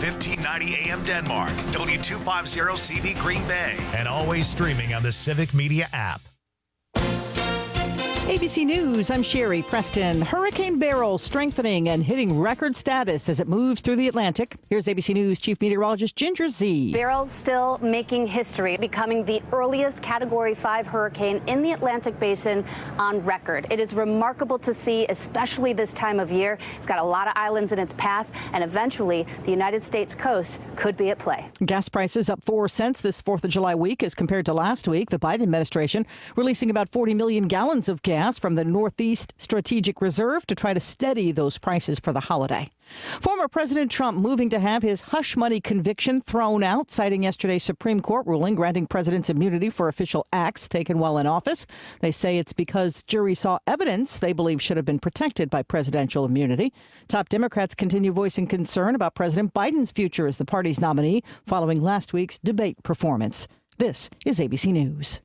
1590 AM Denmark, W250CV Green Bay, and always streaming on the Civic Media app. ABC News, I'm Sherry Preston. Hurricane Beryl strengthening and hitting record status as it moves through the Atlantic. Here's ABC News Chief Meteorologist Ginger Zee. Beryl still making history, becoming the earliest Category 5 hurricane in the Atlantic Basin on record. It is remarkable to see, especially this time of year. It's got a lot of islands in its path, and eventually the United States coast could be at play. Gas prices up 4 cents this 4th of July week as compared to last week. The Biden administration releasing about 40 million gallons of gas from the Northeast Strategic Reserve to try to steady those prices for the holiday. Former President Trump moving to have his hush money conviction thrown out, citing yesterday's Supreme Court ruling granting presidents immunity for official acts taken while in office. They say it's because jury saw evidence they believe should have been protected by presidential immunity. Top Democrats continue voicing concern about President Biden's future as the party's nominee following last week's debate performance. This is ABC News.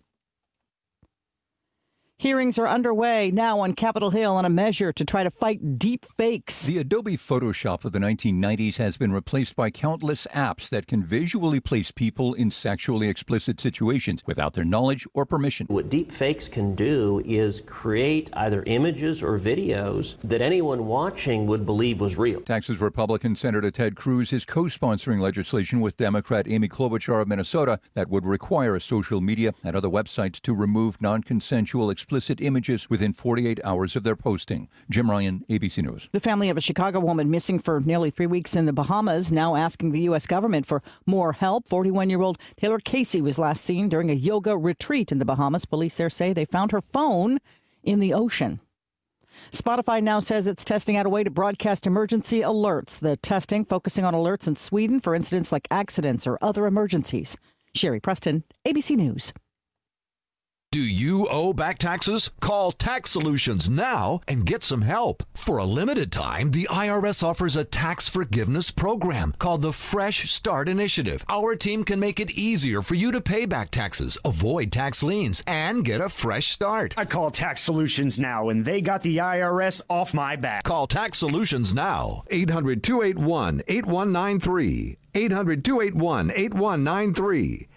Hearings are underway now on Capitol Hill on a measure to try to fight deep fakes. The Adobe Photoshop of the 1990s has been replaced by countless apps that can visually place people in sexually explicit situations without their knowledge or permission. What deep fakes can do is create either images or videos that anyone watching would believe was real. Texas Republican Senator Ted Cruz is co-sponsoring legislation with Democrat Amy Klobuchar of Minnesota that would require social media and other websites to remove non-consensual explicit images within 48 hours of their posting. Jim Ryan, ABC News. The family of a Chicago woman missing for nearly 3 weeks in the Bahamas now asking the U.S. government for more help. 41-year-old Taylor Casey was last seen during a yoga retreat in the Bahamas. Police there say they found her phone in the ocean. Spotify now says it's testing out a way to broadcast emergency alerts. The testing focusing on alerts in Sweden for incidents like accidents or other emergencies. Sherry Preston, ABC News. Do you owe back taxes? Call Tax Solutions now and get some help. For a limited time, the IRS offers a tax forgiveness program called the Fresh Start Initiative. Our team can make it easier for you to pay back taxes, avoid tax liens, and get a fresh start. I call Tax Solutions now, and they got the IRS off my back. Call Tax Solutions now. 800-281-8193. 800-281-8193.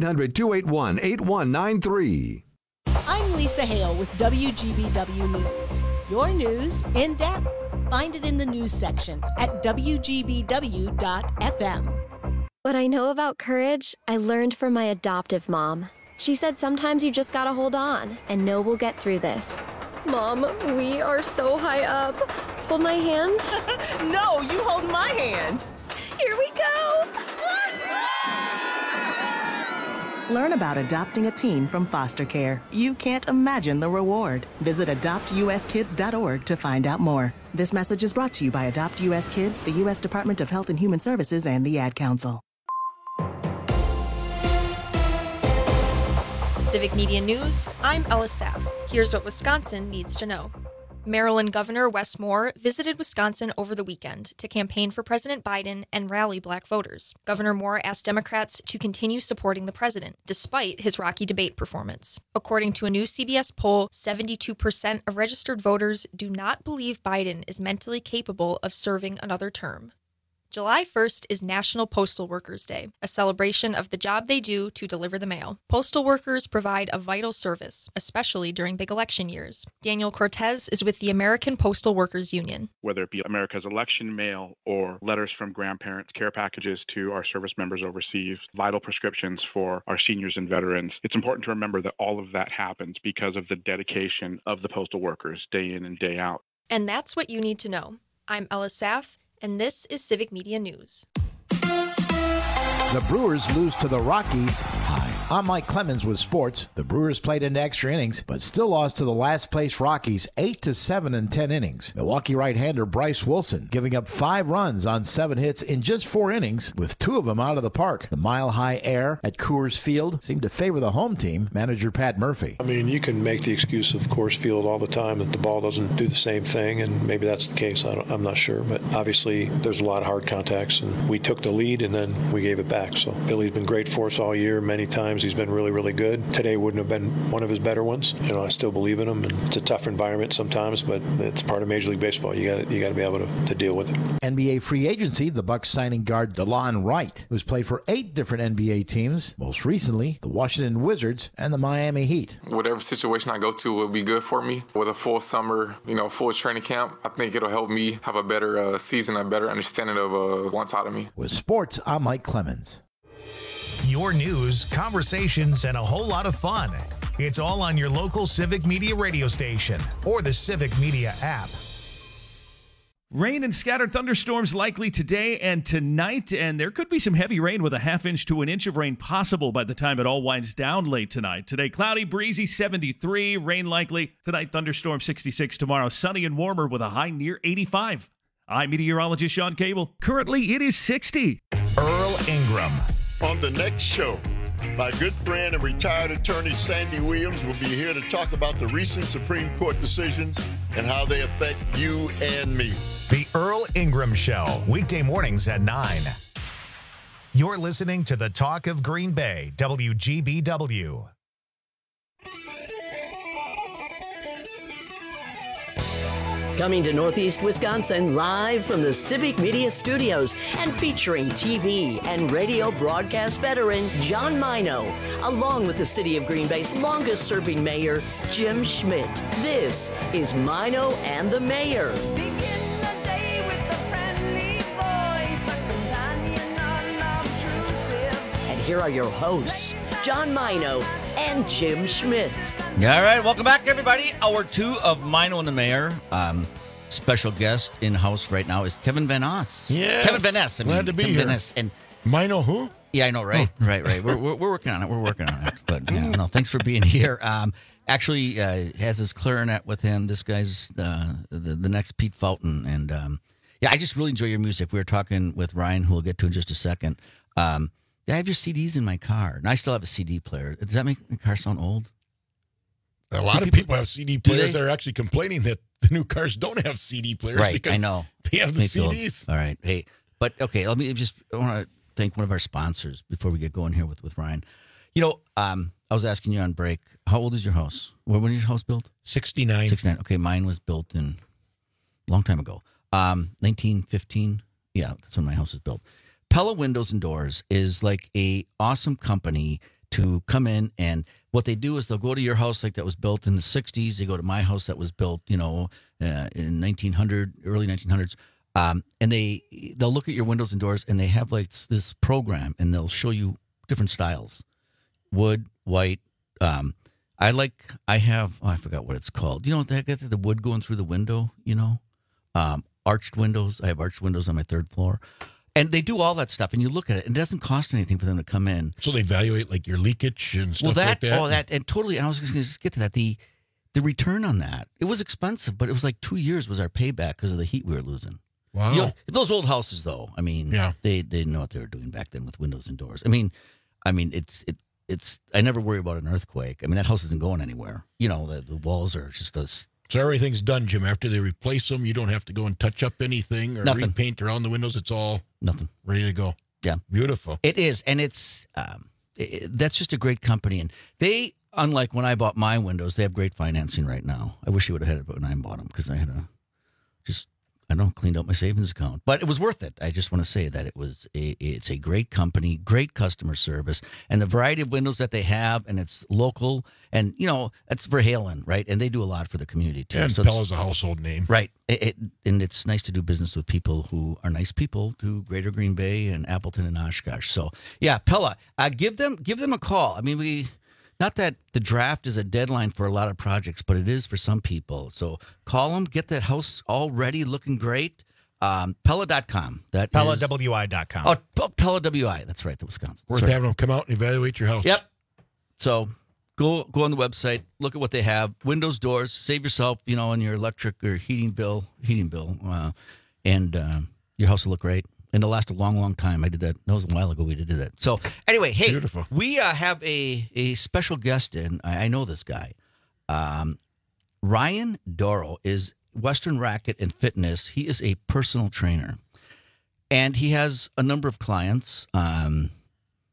800-281-8193. I'm Lisa Hale with WGBW News. Your news in depth. Find it in the news section at WGBW.FM. What I know about courage, I learned from my adoptive mom. She said sometimes you just gotta hold on and know we'll get through this. Mom, we are so high up. Hold my hand. No, you hold my hand. Here we go. Learn about adopting a teen from foster care. You can't imagine the reward. Visit adoptuskids.org to find out more. This message is brought to you by Adopt U.S. Kids, the U.S. Department of Health and Human Services, and the Ad Council. Civic Media News, I'm Ella Saff. Here's what Wisconsin needs to know. Maryland Governor Wes Moore visited Wisconsin over the weekend to campaign for President Biden and rally black voters. Governor Moore asked Democrats to continue supporting the president, despite his rocky debate performance. According to a new CBS poll, 72% of registered voters do not believe Biden is mentally capable of serving another term. July 1st is National Postal Workers Day, a celebration of the job they do to deliver the mail. Postal workers provide a vital service, especially during big election years. Daniel Cortez is with the American Postal Workers Union. Whether it be America's election mail or letters from grandparents, care packages to our service members overseas, vital prescriptions for our seniors and veterans, it's important to remember that all of that happens because of the dedication of the postal workers day in and day out. And that's what you need to know. I'm Ella Saff, and this is Civic Media News. The Brewers lose to the Rockies. Hi, I'm Mike Clemens with sports. The Brewers played into extra innings, but still lost to the last-place Rockies 8-7 in 10 innings. Milwaukee right-hander Bryce Wilson giving up 5 runs on 7 hits in just 4 innings, with 2 of them out of the park. The mile-high air at Coors Field seemed to favor the home team, manager Pat Murphy. I mean, you can make the excuse of Coors Field all the time that the ball doesn't do the same thing, and maybe that's the case. I'm not sure, but obviously there's a lot of hard contacts, and we took the lead, and then we gave it back. back. So Billy's been great for us all year. Many times he's been really, really good. Today wouldn't have been one of his better ones. I still believe in him, and it's a tough environment sometimes, but it's part of Major League Baseball. You got to be able to deal with it. NBA free agency, the Bucks signing guard DeLon Wright, who's played for 8 different NBA teams, most recently the Washington Wizards and the Miami Heat. Whatever situation I go to will be good for me. With a full summer, full training camp, I think it'll help me have a better season, a better understanding of what's out of me. With sports, I'm Mike Clemens. Your news, conversations, and a whole lot of fun. It's all on your local Civic Media radio station or the Civic Media app. Rain and scattered thunderstorms likely today and tonight, and there could be some heavy rain with a half-inch to an inch of rain possible by the time it all winds down late tonight. Today, cloudy, breezy, 73, rain likely. Tonight, thunderstorm, 66. Tomorrow, sunny and warmer with a high near 85. I'm meteorologist Sean Cable. Currently, it is 60. Earl Ingram. On the next show, my good friend and retired attorney Sandy Williams will be here to talk about the recent Supreme Court decisions and how they affect you and me. The Earl Ingram Show, weekday mornings at 9. You're listening to the Talk of Green Bay, WGBW. Coming to Northeast Wisconsin live from the Civic Media Studios and featuring TV and radio broadcast veteran John Mino, along with the City of Green Bay's longest-serving mayor, Jim Schmidt. This is Mino and the Mayor. And here are your hosts, John Mino and Jim Schmidt. All right, welcome back, everybody. Hour 2 of Mino and the Mayor. Special guest in-house right now is Kevin Van Oss. Yes. Kevin Van Ness. Glad to be Kevin here. Van Ness. And Mino who? Yeah, I know, right? Oh. Right. We're working on it. We're working on it. But yeah, no, thanks for being here. Actually, has his clarinet with him. This guy's the next Pete Fountain. And yeah, I just really enjoy your music. We were talking with Ryan, who we'll get to in just a second. I have your CDs in my car, and I still have a CD player. Does that make my car sound old? A lot of people have CD players that are actually complaining that the new cars don't have CD players because I know. they have the CDs. All right. Hey, but okay, I want to thank one of our sponsors before we get going here with Ryan. I was asking you on break, how old is your house? When was your house built? 69. 69. Okay, mine was built in a long time ago. 1915. Yeah, that's when my house was built. Pella Windows and Doors is like a awesome company to come in, and what they do is they'll go to your house like that was built in the 60s. They go to my house that was built, in 1900, early 1900s. And they'll look at your windows and doors, and they have like this program, and they'll show you different styles. Wood, white. I forgot what it's called. They got the wood going through the window, arched windows. I have arched windows on my third floor. And they do all that stuff, and you look at it, and it doesn't cost anything for them to come in. So they evaluate like your leakage and stuff like that? And totally, and I was just going to get to that. The return on that, it was expensive, but it was like 2 years was our payback because of the heat we were losing. Wow. Those old houses, though, I mean, they didn't know what they were doing back then with windows and doors. I mean, it's I never worry about an earthquake. I mean, that house isn't going anywhere. The walls are just those. So everything's done, Jim. After they replace them, you don't have to go and touch up anything or repaint around the windows. It's all ready to go. Yeah. Beautiful. It is. And it's that's just a great company. And they, unlike when I bought my windows, they have great financing right now. I wish you would have had it when I bought them because I had cleaned out my savings account. But it was worth it. I just want to say that it's a great company, great customer service, and the variety of windows that they have, and it's local, and that's Verhalen, right? And they do a lot for the community too. And Pella's a household name, right? And it's nice to do business with people who are nice people to Greater Green Bay and Appleton and Oshkosh. So yeah, Pella, give them a call. I mean, not that the draft is a deadline for a lot of projects, but it is for some people. So call them, get that house all ready, looking great. Pella.com. PellaWI.com. Oh, Pella WI. That's right, the Wisconsin. Worth having them come out and evaluate your house. Yep. So go on the website, look at what they have. Windows, doors, save yourself, on your electric or heating bill, and your house will look great. And it'll last a long, long time. I did that. That was a while ago we did that. So anyway, hey, beautiful. We have a special guest in. I know this guy. Ryan Doro is Western Racket and Fitness. He is a personal trainer. And he has a number of clients.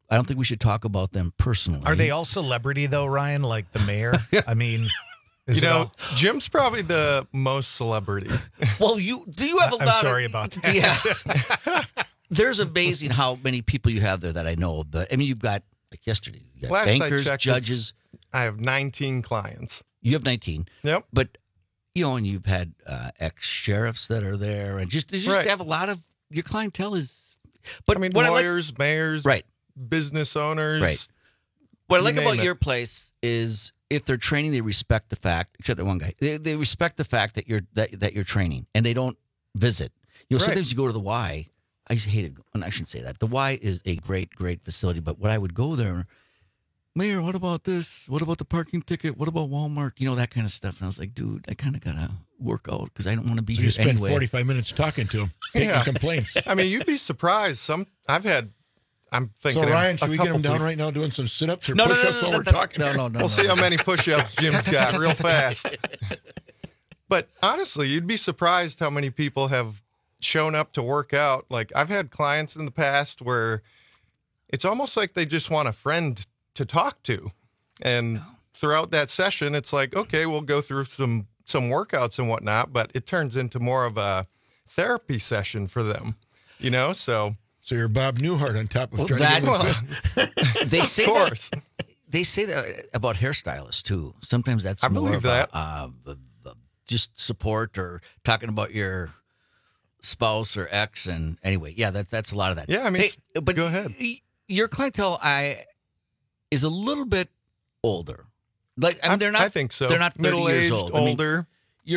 I don't think we should talk about them personally. Are they all celebrity though, Ryan? Like the mayor? I mean, Jim's probably the most celebrity. Well, you have a lot. I'm sorry about that. Yeah. There's amazing how many people you have there that I know. But I mean, you've got like yesterday, you got Last bankers, I checked, judges. I have 19 clients. You have 19. Yep. But and you've had ex-sheriffs that are there, and just have a lot of your clientele is. But I mean, what lawyers, mayors, right, business owners, right. What I like about it. your place is if they're training, they respect the fact. Except that one guy, they respect the fact that you're training, and they don't visit. Sometimes you go to the Y. I used to hate it, and I shouldn't say that. The Y is a great facility, but when I would go there, Mayor, what about this? What about the parking ticket? What about Walmart? You that kind of stuff. And I was like, dude, I kind of got to work out because I don't want to be here anyway. You spent 45 minutes talking to him, taking complaints. I mean, you'd be surprised. I'm thinking. So, Ryan, should we get him down right now doing some sit-ups or push-ups while we're talking? No. We'll see how many push-ups Jim's got real fast. But honestly, you'd be surprised how many people have shown up to work out. Like, I've had clients in the past where it's almost like they just want a friend to talk to. And throughout that session, it's like, okay, we'll go through some workouts and whatnot, but it turns into more of a therapy session for them, so you're Bob Newhart on top of trying to they say of course. They say that about hairstylists too. Sometimes that's I more believe of that. Just support or talking about your spouse or ex. And anyway, yeah, that's a lot of that. Yeah, I mean, but go ahead. Your clientele is a little bit older. Like, I mean, they're not. I think so. They're not 30 middle-aged, years old. older.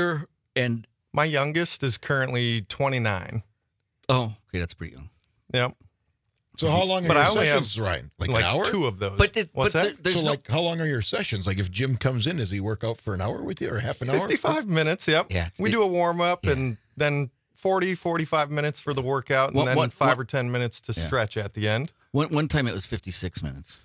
My youngest is currently 29. Oh, okay, that's pretty young. Yep. So how long are your sessions, Ryan? Like an hour? 2 of those. What's that? How long are your sessions? Like if Jim comes in, does he work out for an hour with you or half an hour? 55 minutes, yep. Yeah, we do a warm-up and then 45 minutes for the workout and then 5 or 10 minutes to stretch at the end. One time it was 56 minutes.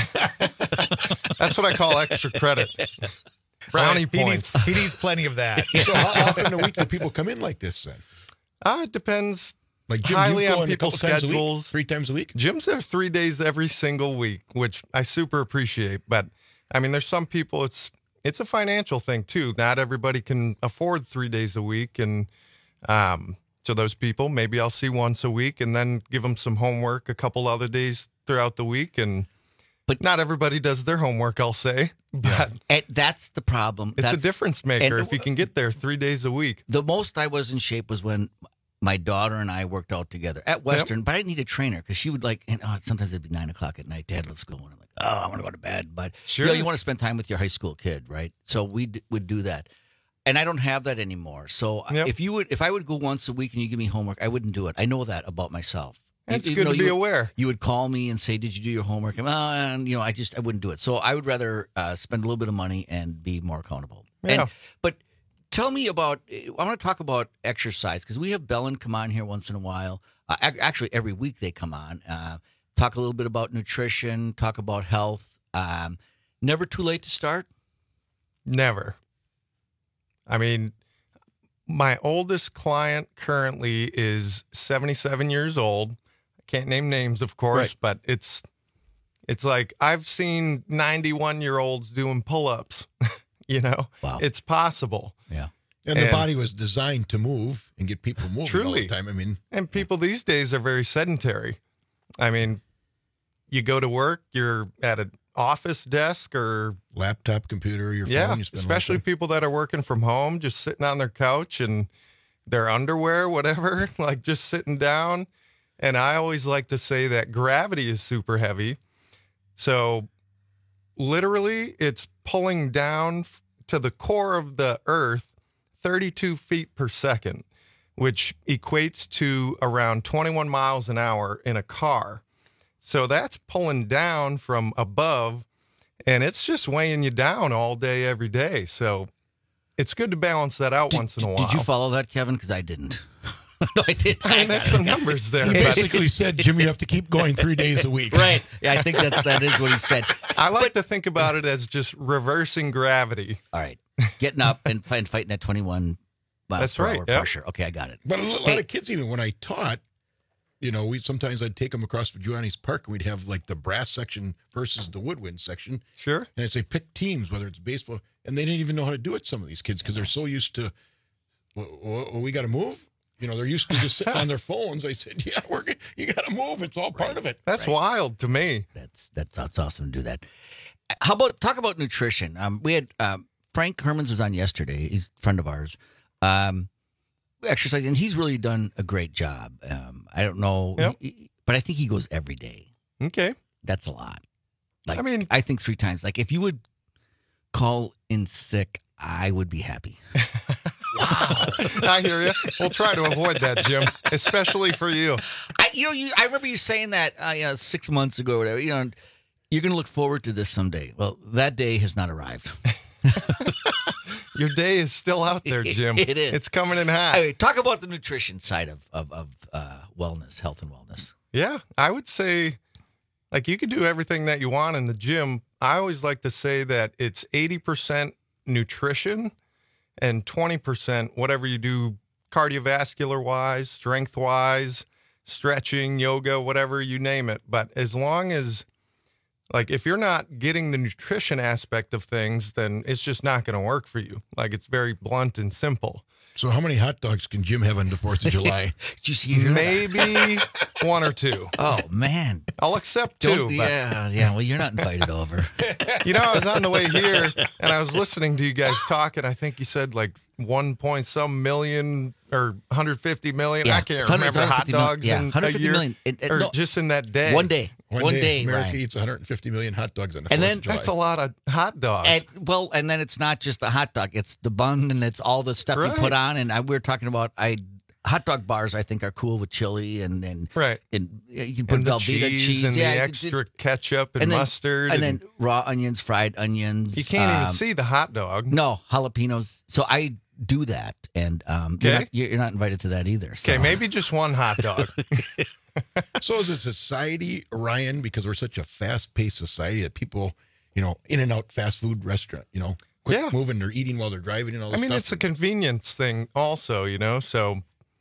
That's what I call extra credit. Brownie points. He needs plenty of that. So how often a week do people come in like this then? It depends. Like Jim, highly you go on in people's a couple times schedules. A week, 3 times a week? Jim's there 3 days every single week, which I super appreciate. But I mean, there's some people it's a financial thing too. Not everybody can afford 3 days a week, and so those people maybe I'll see once a week and then give them some homework a couple other days throughout the week. But not everybody does their homework, I'll say. But that's the problem. It's a difference maker if you can get there 3 days a week. The most I was in shape was when my daughter and I worked out together at Western, but I didn't need a trainer because she would sometimes it'd be 9 o'clock at night. Dad, let's go. And I'm like, I want to go to bed. But sure. You want to spend time with your high school kid, right? So we would do that. And I don't have that anymore. So if I would go once a week and you give me homework, I wouldn't do it. I know that about myself. It's good to be aware. You would call me and say, "Did you do your homework?" And I wouldn't do it. So I would rather spend a little bit of money and be more accountable. Yeah. But tell me about. I want to talk about exercise because we have Bellin come on here once in a while. Actually, every week they come on. Talk a little bit about nutrition. Talk about health. Never too late to start. Never. I mean, my oldest client currently is 77 years old. Can't name names, of course, but it's like I've seen 91-year-olds doing pull-ups. Wow. It's possible. Yeah. And the body was designed to move and get people moving all the time. I mean, and people these days are very sedentary. I mean, you go to work, you're at an office desk or laptop, computer, your phone. You spend especially people that are working from home, just sitting on their couch and their underwear, whatever, like just sitting down. And I always like to say that gravity is super heavy. So literally it's pulling down to the core of the earth 32 feet per second, which equates to around 21 miles an hour in a car. So that's pulling down from above, and it's just weighing you down all day, every day. So it's good to balance that out once in a while. Did you follow that, Kevin? Because I didn't. No, I didn't. I mean, there's some numbers there. He basically said, Jim, you have to keep going 3 days a week. Right. Yeah, I think that is what he said. I like to think about it as just reversing gravity. All right. Getting up and fighting that 21 miles per hour pressure. Okay, I got it. But a lot of kids, even when I taught, sometimes I'd take them across to Giuliani's Park, and we'd have like the brass section versus the woodwind section. Sure. And I'd say, pick teams, whether it's baseball. And they didn't even know how to do it, some of these kids, because they're so used to, we got to move. They're used to just sitting on their phones. I said, yeah, you got to move. It's all part of it. That's wild to me. That's awesome to do that. Talk about nutrition. We had Frank Hermans was on yesterday. He's a friend of ours. Exercising, and he's really done a great job. I don't know, but I think he goes every day. Okay. That's a lot. I think 3 times. Like, if you would call in sick, I would be happy. Wow. I hear you. We'll try to avoid that, Jim, especially for you. I remember you saying that 6 months ago or whatever. You're going to look forward to this someday. Well, that day has not arrived. Your day is still out there, Jim. It is. It's coming in hot. Anyway, talk about the nutrition side of wellness, health and wellness. Yeah, I would say, you could do everything that you want in the gym. I always like to say that it's 80% nutrition and 20% whatever you do cardiovascular-wise, strength-wise, stretching, yoga, whatever, you name it. But as long as, if you're not getting the nutrition aspect of things, then it's just not going to work for you. It's very blunt and simple. So how many hot dogs can Jim have on the 4th of July? Did you see Maybe 1 or 2. Oh, man. I'll accept 2. Yeah. Well, you're not invited over. I was on the way here, and I was listening to you guys talk, and I think you said 1 point some million or 150 million. Yeah, I can't remember hot dogs in 150 a year, million. just in that day. One day. America Ryan. eats 150 million hot dogs on the 4th of July. That's a lot of hot dogs. And then it's not just the hot dog. It's the bun, and it's all the stuff you put on. And we were talking about hot dog bars, I think, are cool with chili and right. And you can put and the Velveeta cheese and the extra ketchup and mustard. And then raw onions, fried onions. You can't even see the hot dog. No, jalapenos. So I do that. And you're not invited to that either. So. Okay, maybe just 1 hot dog. So as a society, Ryan, because we're such a fast-paced society that people, in and out fast food restaurant, quick moving, they're eating while they're driving and all this stuff. It's a convenience thing also, So,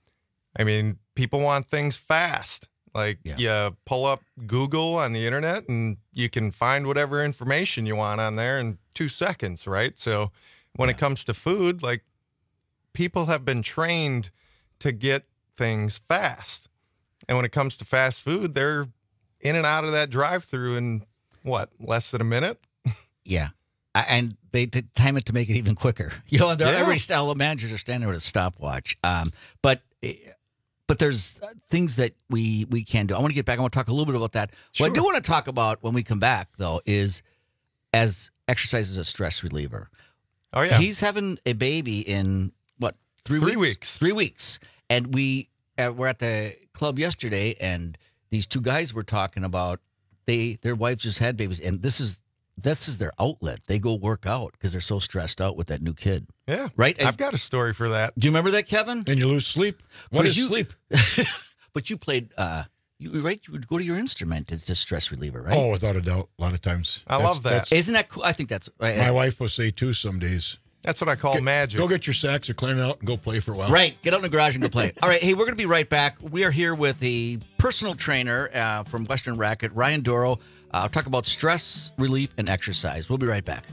people want things fast. You pull up Google on the internet and you can find whatever information you want on there in 2 seconds, right? So when it comes to food, people have been trained to get things fast. And when it comes to fast food, they're in and out of that drive-through in, less than a minute? Yeah. And they time it to make it even quicker. All the managers are standing with a stopwatch. But there's things that we can do. I want to get back. I want to talk a little bit about that. Sure. What I do want to talk about when we come back, though, is as exercise as a stress reliever. Oh, yeah. He's having a baby in, 3 weeks? 3 weeks. 3 weeks. And we were at the club yesterday, and these 2 guys were talking about their wives just had babies, and this is their outlet. They go work out because they're so stressed out with that new kid. Yeah. Right? I've got a story for that. Do you remember that, Kevin? And you lose sleep. What is sleep? But you played, you would go to your instrument. It's a stress reliever, right? Oh, without a doubt. A lot of times. I love that. Isn't that cool? I think that's right. My wife will say, too, some days. That's what I call magic. Go get your sax or clarinet and go play for a while. Right. Get out in the garage and go play. All right. Hey, we're going to be right back. We are here with a personal trainer from Western Racket, Ryan Doro. Talk about stress relief and exercise. We'll be right back.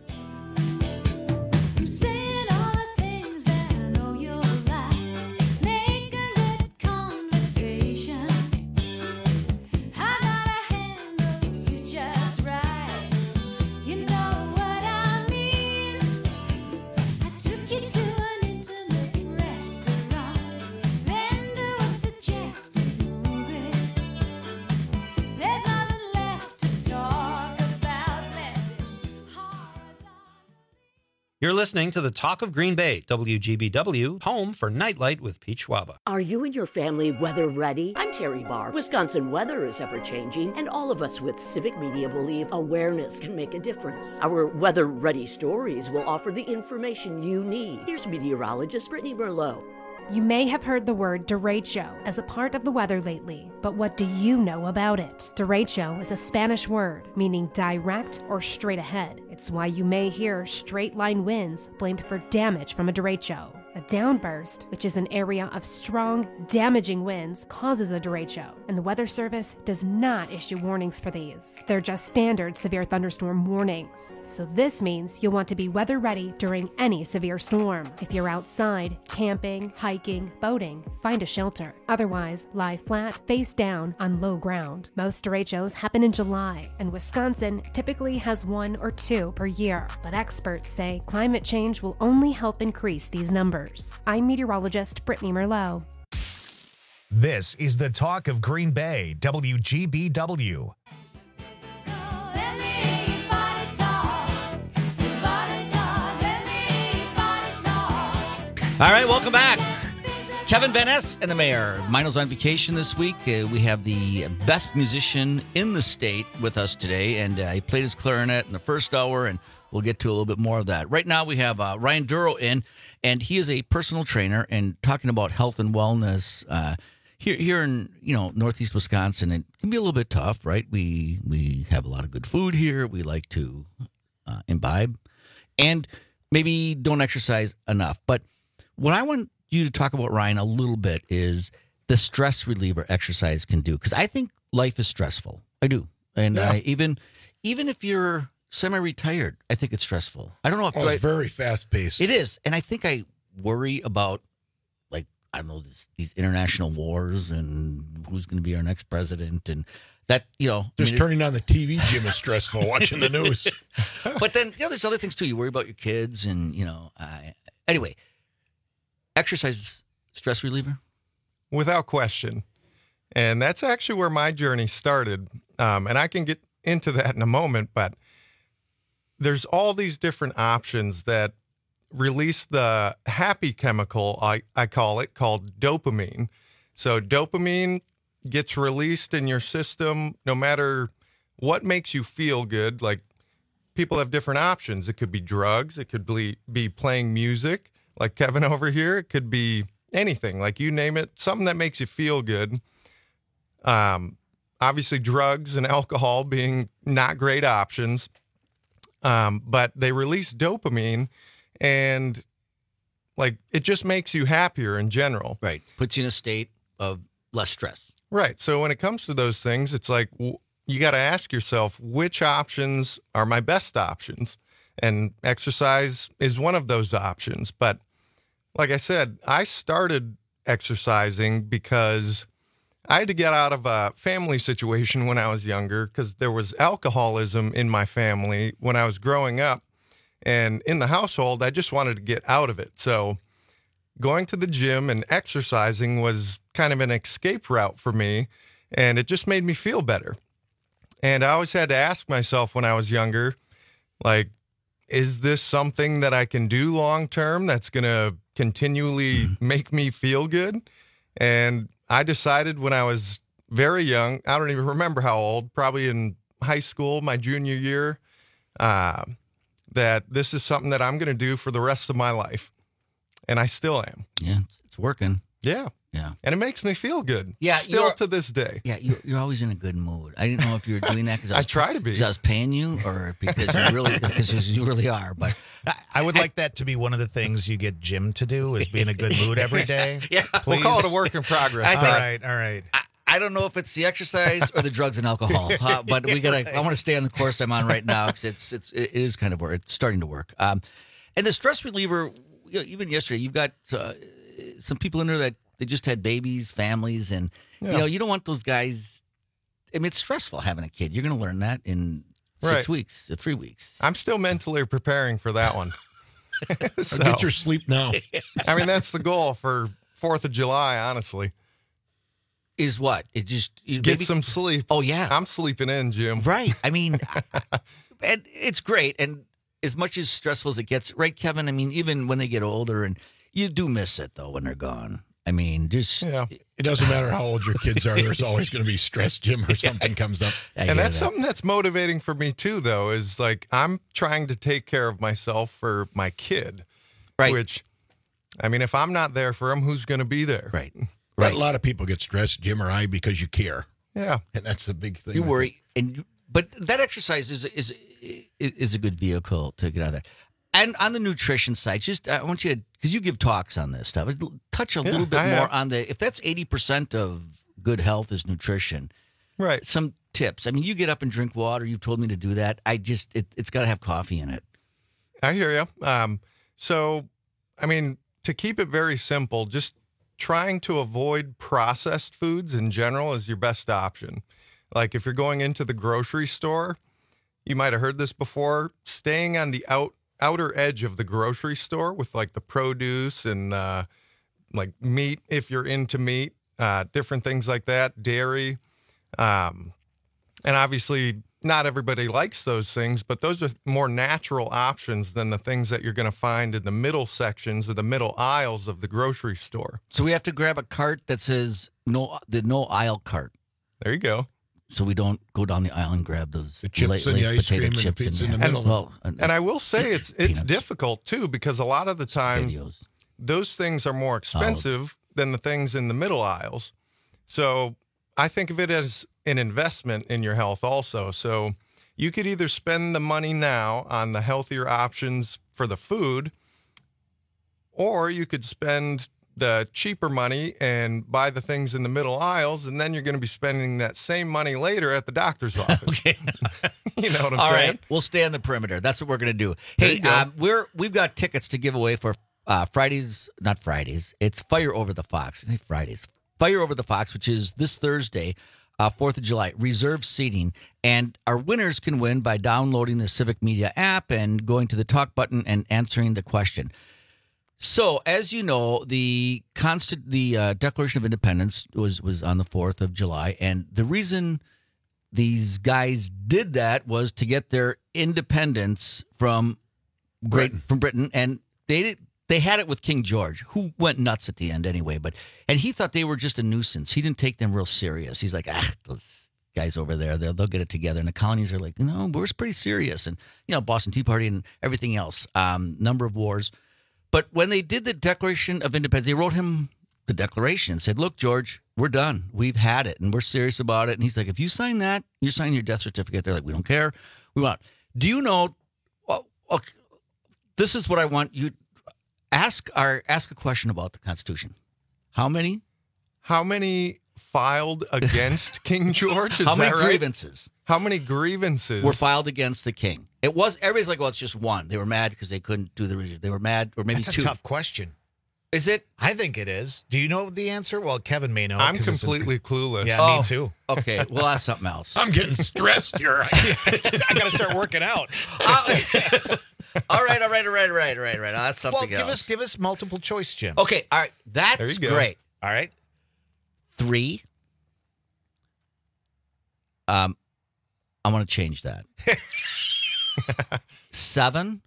You're listening to the Talk of Green Bay, WGBW, home for Nightlight with Pete Schwaba. Are you and your family weather ready? I'm Terry Barr. Wisconsin weather is ever-changing, and all of us with Civic Media believe awareness can make a difference. Our weather-ready stories will offer the information you need. Here's meteorologist Brittany Merlot. You may have heard the word derecho as a part of the weather lately, but what do you know about it? Derecho is a Spanish word meaning direct or straight ahead. It's why you may hear straight line winds blamed for damage from a derecho. A downburst, which is an area of strong, damaging winds, causes a derecho, and the Weather Service does not issue warnings for these. They're just standard severe thunderstorm warnings. So this means you'll want to be weather ready during any severe storm. If you're outside, camping, hiking, boating, find a shelter. Otherwise, lie flat, face down on low ground. Most derechos happen in July, and Wisconsin typically has 1 or 2 per year. But experts say climate change will only help increase these numbers. I'm meteorologist Brittany Merlot. This is the Talk of Green Bay, WGBW. All right, welcome back. Kevin Van Ness and the mayor. Mino's on vacation this week. We have the best musician in the state with us today, and he played his clarinet in the first hour, and we'll get to a little bit more of that. Right now, we have Ryan Duro in, and he is a personal trainer and talking about health and wellness here in Northeast Wisconsin. It can be a little bit tough, right? We have a lot of good food here. We like to imbibe, and maybe don't exercise enough. But what I want you to talk about, Ryan, a little bit is the stress reliever exercise can do, because I think life is stressful. I do, and even if you're semi-retired, I think it's stressful. I don't know if it's very fast-paced. It is, and I think I worry about, like, I don't know, these international wars and who's going to be our next president, and that, turning on the TV, Jim, is stressful. Watching the news, but then there's other things too. You worry about your kids, and anyway, exercise is stress reliever, without question, and that's actually where my journey started. And I can get into that in a moment, but there's all these different options that release the happy chemical, I call it, called dopamine. So dopamine gets released in your system no matter what makes you feel good. Like, people have different options. It could be drugs. It could be playing music, like Kevin over here. It could be anything, like you name it, something that makes you feel good. Obviously, drugs and alcohol being not great options. But they release dopamine, and like, it just makes you happier in general. Right. Puts you in a state of less stress. Right. So when it comes to those things, it's like, you got to ask yourself, which options are my best options? And exercise is one of those options. But like I said, I started exercising because I had to get out of a family situation when I was younger, because there was alcoholism in my family when I was growing up. And in the household, I just wanted to get out of it. So going to the gym and exercising was kind of an escape route for me, and it just made me feel better. And I always had to ask myself when I was younger, like, is this something that I can do long term that's going to continually make me feel good? And I decided when I was very young, I don't even remember how old, probably in high school, my junior year, that this is something that I'm going to do for the rest of my life. And I still am. Yeah, it's working. Yeah. Yeah. And it makes me feel good. Yeah. Still to this day. Yeah, you're always in a good mood. I didn't know if you were doing that because I try to be. Because I was paying you, or because you really are. But I would like that to be one of the things you get Jim to do, is be in a good mood every day. Yeah. We'll call it a work in progress. All right. I don't know if it's the exercise or the drugs and alcohol, but I want to stay on the course I'm on right now, because it is kind of work. It's starting to work. And the stress reliever, even yesterday, you've got some people in there that they just had babies, families, and you don't want those guys. I mean, it's stressful having a kid. You're going to learn that in 6 weeks or 3 weeks. I'm still mentally preparing for that one. So, get your sleep now. I mean, that's the goal for 4th of July, honestly. Is what? It just get some sleep. Oh yeah, I'm sleeping in, Jim. Right. I mean, and it's great. And as much as stressful as it gets, right, Kevin? I mean, even when they get older, and you do miss it though when they're gone. I mean, just it doesn't matter how old your kids are. There's always going to be stress, Jim, or something comes up. And that's something that's motivating for me too, though. Is like, I'm trying to take care of myself for my kid. Right. Which, I mean, if I'm not there for him, who's going to be there? Right. Right. A lot of people get stressed, Jim or I, because you care. Yeah, and that's a big thing. You worry, but that exercise is a good vehicle to get out of that. And on the nutrition side, just I want you to, because you give talks on this stuff, touch a little bit more on if that's 80% of good health is nutrition. Right. Some tips. I mean, you get up and drink water. You've told me to do that. It's got to have coffee in it. I hear you. So, I mean, to keep it very simple, just trying to avoid processed foods in general is your best option. Like if you're going into the grocery store, you might have heard this before, staying on the outer edge of the grocery store with like the produce and like meat, if you're into meat, different things like that, dairy. And obviously not everybody likes those things, but those are more natural options than the things that you're going to find in the middle sections or the middle aisles of the grocery store. So we have to grab a cart that says no aisle cart. There you go. So we don't go down the aisle and grab those the chips and the ice potato cream and chips the pizza in the middle. And I will say it's difficult too, because a lot of the time those things are more expensive than the things in the middle aisles. So I think of it as an investment in your health also. So you could either spend the money now on the healthier options for the food, or you could spend the cheaper money and buy the things in the middle aisles, and then you're going to be spending that same money later at the doctor's office. Okay. You know what I'm All saying? right, we'll stay on the perimeter. That's what we're going to do. Hey, we've got tickets to give away for Fridays, not Fridays. It's Fire Over the Fox. I say Fridays. Fire Over the Fox, which is this Thursday, 4th of July, reserved seating. And our winners can win by downloading the Civic Media app and going to the talk button and answering the question. So, as you know, the Declaration of Independence was on the 4th of July. And the reason these guys did that was to get their independence from Britain. And they had it with King George, who went nuts at the end anyway. And he thought they were just a nuisance. He didn't take them real serious. He's like, those guys over there, they'll get it together. And the colonies are like, no, we're pretty serious. And, Boston Tea Party and everything else, number of wars. But when they did the Declaration of Independence, they wrote him the Declaration and said, look, George, we're done. We've had it, and we're serious about it. And he's like, if you sign that, you're signing your death certificate. They're like, we don't care. We want. Do you know, this is what I want you ask a question about the Constitution. How many filed against King George? Is How many that right? grievances? How many grievances were filed against the king? Everybody's like, well, it's just one. They were mad because they couldn't do the region. They were mad, or maybe That's two. a tough question. Is it? I think it is. Do you know the answer? Well, Kevin may know. I'm completely clueless. Yeah, me too. Okay, we'll ask something else. I'm getting stressed here. I got to start working out. All right. That's something else. Give us multiple choice, Jim. Okay, all right. That's great. All right. 3. I want to change that. 7,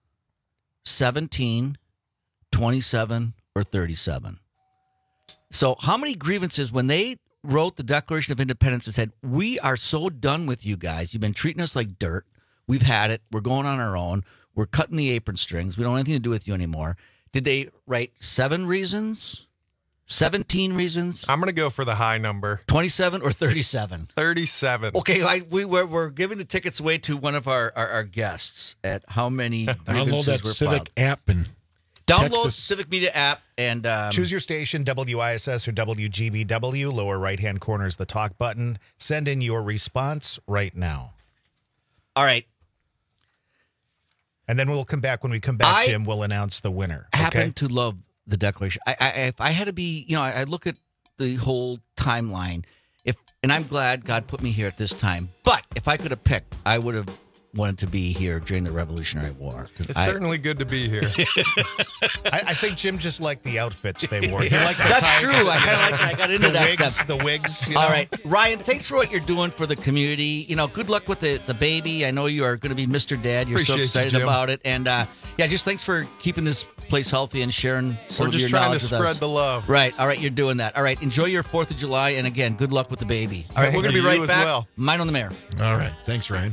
17, 27, or 37. So how many grievances when they wrote the Declaration of Independence and said, we are so done with you guys. You've been treating us like dirt. We've had it. We're going on our own. We're cutting the apron strings. We don't have anything to do with you anymore. Did they write 7 reasons? 17 reasons? I'm going to go for the high number. 27 or 37? 37. Okay, we're giving the tickets away to one of our guests at how many Download that were Civic filed. app and Download Texas. Civic Media app and choose your station, WISS or WGBW. Lower right-hand corner is the talk button. Send in your response right now. All right. And then we'll come back. When we come back, Jim, we'll announce the winner. I happen to love the Declaration. If I had to be, I look at the whole timeline. And I'm glad God put me here at this time. But if I could have picked, I would have wanted to be here during the Revolutionary War. It's certainly good to be here. I think Jim just liked the outfits they wore. He liked the That's tie. true. I kind of like that. I got into the that wigs, stuff. The wigs. All right. Ryan, thanks for what you're doing for the community. Good luck with the baby. I know you are going to be Mr. Dad. You're Appreciate so excited you, Jim. about it. And just thanks for keeping this place healthy and sharing some We're of just your trying to knowledge with us. spread the love. Right. All right. You're doing that. All right. Enjoy your 4th of July. And again, good luck with the baby. All right. We're going to be You right as back. well. Mine on the Mayor. All right. Thanks, Ryan.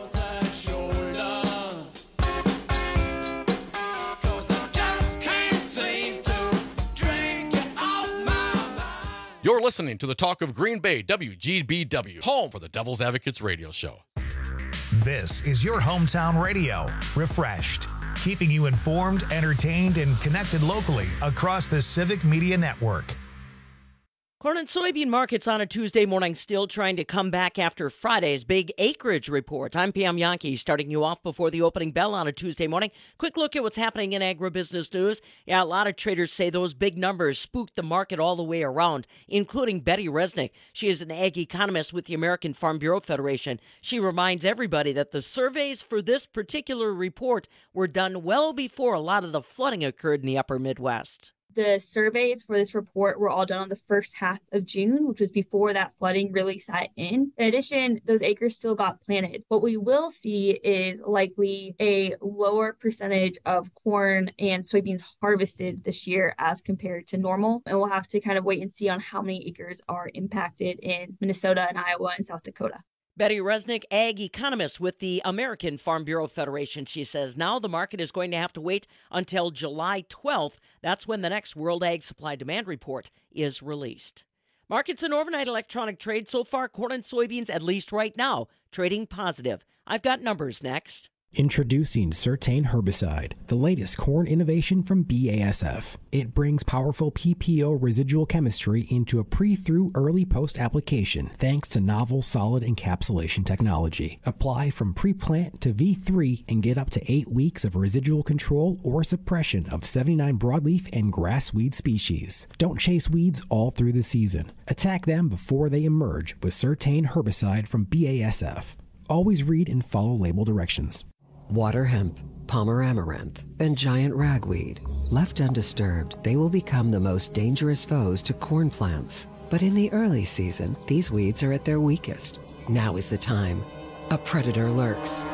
You're listening to the Talk of Green Bay, WGBW, home for the Devil's Advocates radio show. This is your hometown radio, refreshed. keeping you informed, entertained, and connected locally across the Civic Media Network. Corn and soybean markets on a Tuesday morning still trying to come back after Friday's big acreage report. I'm Pam Yankee, starting you off before the opening bell on a Tuesday morning. Quick look at what's happening in agribusiness news. Yeah, a lot of traders say those big numbers spooked the market all the way around, including Betty Resnick. She is an ag economist with the American Farm Bureau Federation. She reminds everybody that the surveys for this particular report were done well before a lot of the flooding occurred in the upper Midwest. The surveys for this report were all done on the first half of June, which was before that flooding really set in. In addition, those acres still got planted. What we will see is likely a lower percentage of corn and soybeans harvested this year as compared to normal. And we'll have to kind of wait and see on how many acres are impacted in Minnesota and Iowa and South Dakota. Betty Resnick, ag economist with the American Farm Bureau Federation. She says now the market is going to have to wait until July 12th. That's when the next World Ag Supply Demand Report is released. Markets and overnight electronic trade so far, corn and soybeans, at least right now, trading positive. I've got numbers next. Introducing Certain Herbicide, the latest corn innovation from BASF. It brings powerful PPO residual chemistry into a pre-through early post application thanks to novel solid encapsulation technology. Apply from pre-plant to V3 and get up to 8 weeks of residual control or suppression of 79 broadleaf and grass weed species. Don't chase weeds all through the season. Attack them before they emerge with Certain Herbicide from BASF. Always read and follow label directions. Water hemp, Palmer amaranth, and giant ragweed. Left undisturbed, they will become the most dangerous foes to corn plants. But in the early season, these weeds are at their weakest. Now is the time. A predator lurks.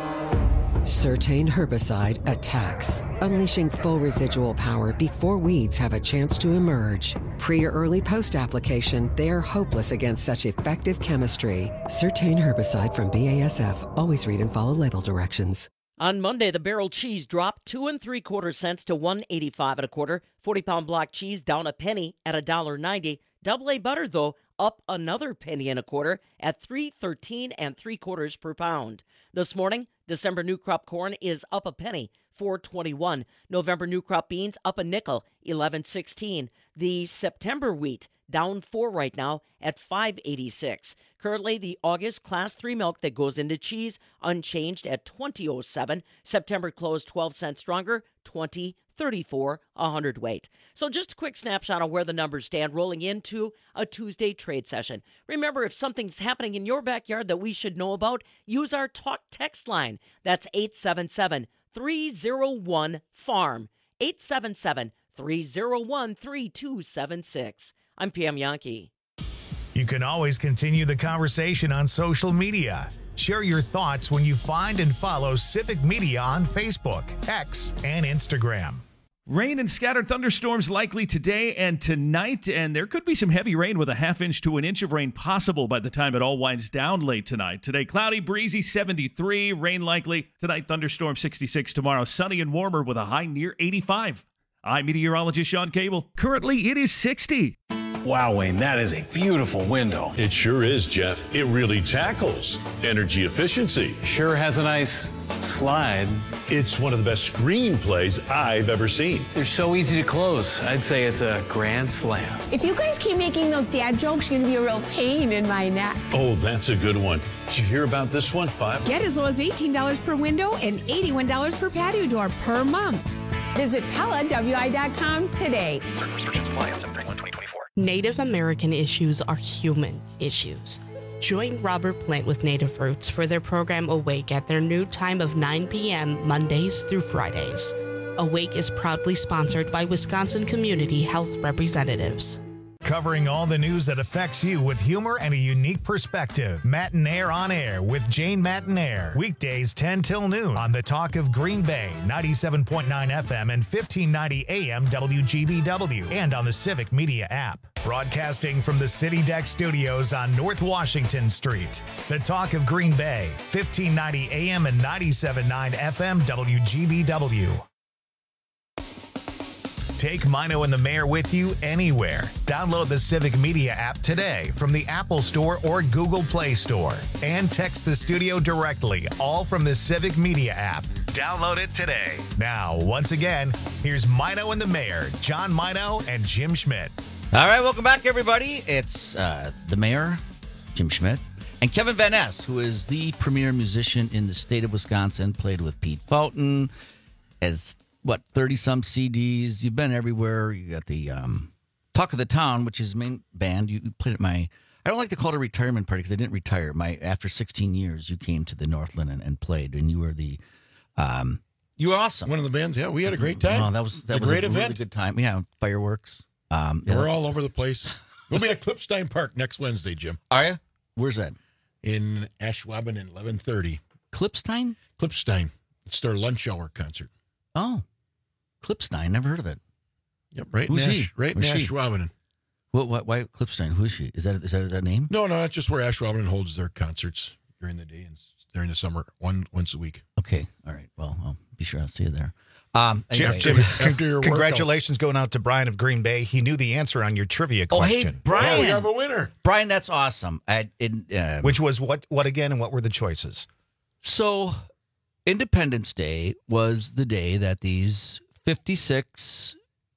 Certain Herbicide attacks, unleashing full residual power before weeds have a chance to emerge. Pre or early post application, they are hopeless against such effective chemistry. Certain Herbicide from BASF. Always read and follow label directions. On Monday, the barrel cheese dropped 2 3/4 cents to $1.85 1/4. 40-pound block cheese down a penny at $1.90. Double A butter, though, up another penny and a quarter at $3.13 3/4 per pound. This morning, December new crop corn is up a penny, $4.21. November new crop beans up a nickel, $11.16. The September wheat down 4 right now at $5.86. Currently, the August Class 3 milk that goes into cheese unchanged at $20.07. September closed 12 cents stronger, $20.34 a hundredweight. So just a quick snapshot of where the numbers stand rolling into a Tuesday trade session. Remember, if something's happening in your backyard that we should know about, use our talk text line. That's 877-301-FARM. 877-301-3276. I'm Pam Yankee. You can always continue the conversation on social media. Share your thoughts when you find and follow Civic Media on Facebook, X, and Instagram. Rain and scattered thunderstorms likely today and tonight, and there could be some heavy rain with a ½ inch to 1 inch of rain possible by the time it all winds down late tonight. Today, cloudy, breezy, 73, rain likely. Tonight, thunderstorm, 66. Tomorrow, sunny and warmer with a high near 85. I'm meteorologist Sean Cable. Currently, it is 60. Wow, Wayne, that is a beautiful window. It sure is, Jeff. It really tackles energy efficiency. Sure has a nice slide. It's one of the best screenplays I've ever seen. They're so easy to close. I'd say it's a grand slam. If you guys keep making those dad jokes, you're going to be a real pain in my neck. Oh, that's a good one. Did you hear about this one? Get as low as $18 per window and $81 per patio door per month. Visit PellaWI.com today. Certain restrictions apply on 7/31/2024. Native American issues are human issues. Join Robert Plant with Native Roots for their program Awake at their new time of 9 p.m. Mondays through Fridays. Awake is proudly sponsored by Wisconsin Community Health Representatives. Covering all the news that affects you with humor and a unique perspective. Matinaire on Air with Jane Matinaire. Weekdays 10 till noon on the Talk of Green Bay, 97.9 FM and 1590 AM WGBW, and on the Civic Media app. Broadcasting from the City Deck Studios on North Washington Street. The Talk of Green Bay, 1590 AM and 97.9 FM WGBW. Take Mino and the Mayor with you anywhere. Download the Civic Media app today from the Apple Store or Google Play Store. And text the studio directly, all from the Civic Media app. Download it today. Now, once again, here's Mino and the Mayor, John Mino and Jim Schmidt. All right, welcome back, everybody. It's the Mayor, Jim Schmidt, and Kevin Van Ness, who is the premier musician in the state of Wisconsin, played with Pete Fountain, has, 30-some CDs. You've been everywhere. You got the Talk of the Town, which is his main band. You played at my, I don't like to call it a retirement party because I didn't retire. After 16 years, you came to the Northland and played, and you were you were awesome. One of the bands, yeah. We had a great time. Oh, that was a great event. Really good time. Yeah, fireworks. We're all over the place. We'll be at Clipstein Park next Wednesday, Jim. Are you? Where's that? In Ashwaubenon, 11:30. Clipstein? Clipstein. It's their lunch hour concert. Oh, Clipstein. Never heard of it. Yep, right. Who's he? Right in Ashwaubenon. Why Clipstein? Who is she? Is that name? No, that's just where Ashwaubenon holds their concerts during the day and during the summer, once a week. Okay, all right. Well, I'll be sure I'll see you there. Jim, after your congratulations going out to Brian of Green Bay. He knew the answer on your trivia question. Oh, hey, Brian. Yeah, we have a winner. Brian, that's awesome. Which was what again, and what were the choices? So, Independence Day was the day that these 56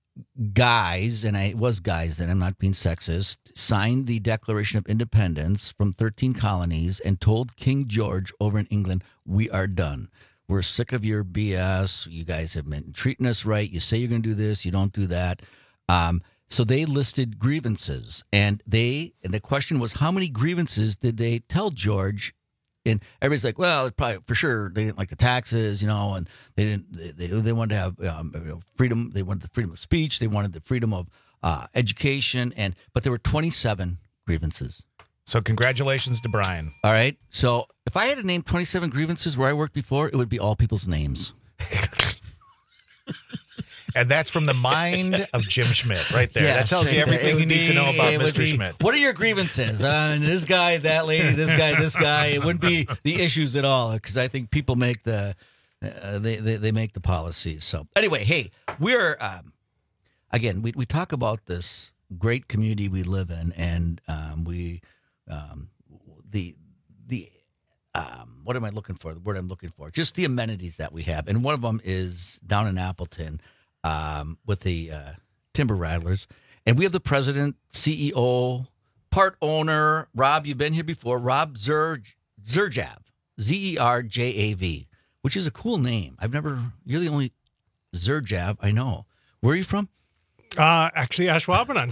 guys, and it was guys, and I'm not being sexist, signed the Declaration of Independence from 13 colonies and told King George over in England, we are done. We're sick of your BS. You guys have been treating us right. You say you're going to do this. You don't do that. So they listed grievances, and the question was, how many grievances did they tell George? And everybody's like, well, probably for sure they didn't like the taxes, and they wanted to have freedom. They wanted the freedom of speech. They wanted the freedom of education, but there were 27 grievances. So congratulations to Brian. All right. So if I had to name 27 grievances where I worked before, it would be all people's names. And that's from the mind of Jim Schmidt right there. Yes, that tells you everything you need to know about Mr. Schmidt. What are your grievances? This guy, that lady, this guy. It wouldn't be the issues at all because I think people make they make the policies. So anyway, hey, we're again we talk about this great community we live in, and what am I looking for? The word I'm looking for, just the amenities that we have, and one of them is down in Appleton. With the Timber Rattlers. And we have the president, CEO, part owner, Rob, you've been here before, Rob Zerjav, Zerjav, which is a cool name. You're the only Zerjav I know. Where are you from? Actually, Ashwaubenon.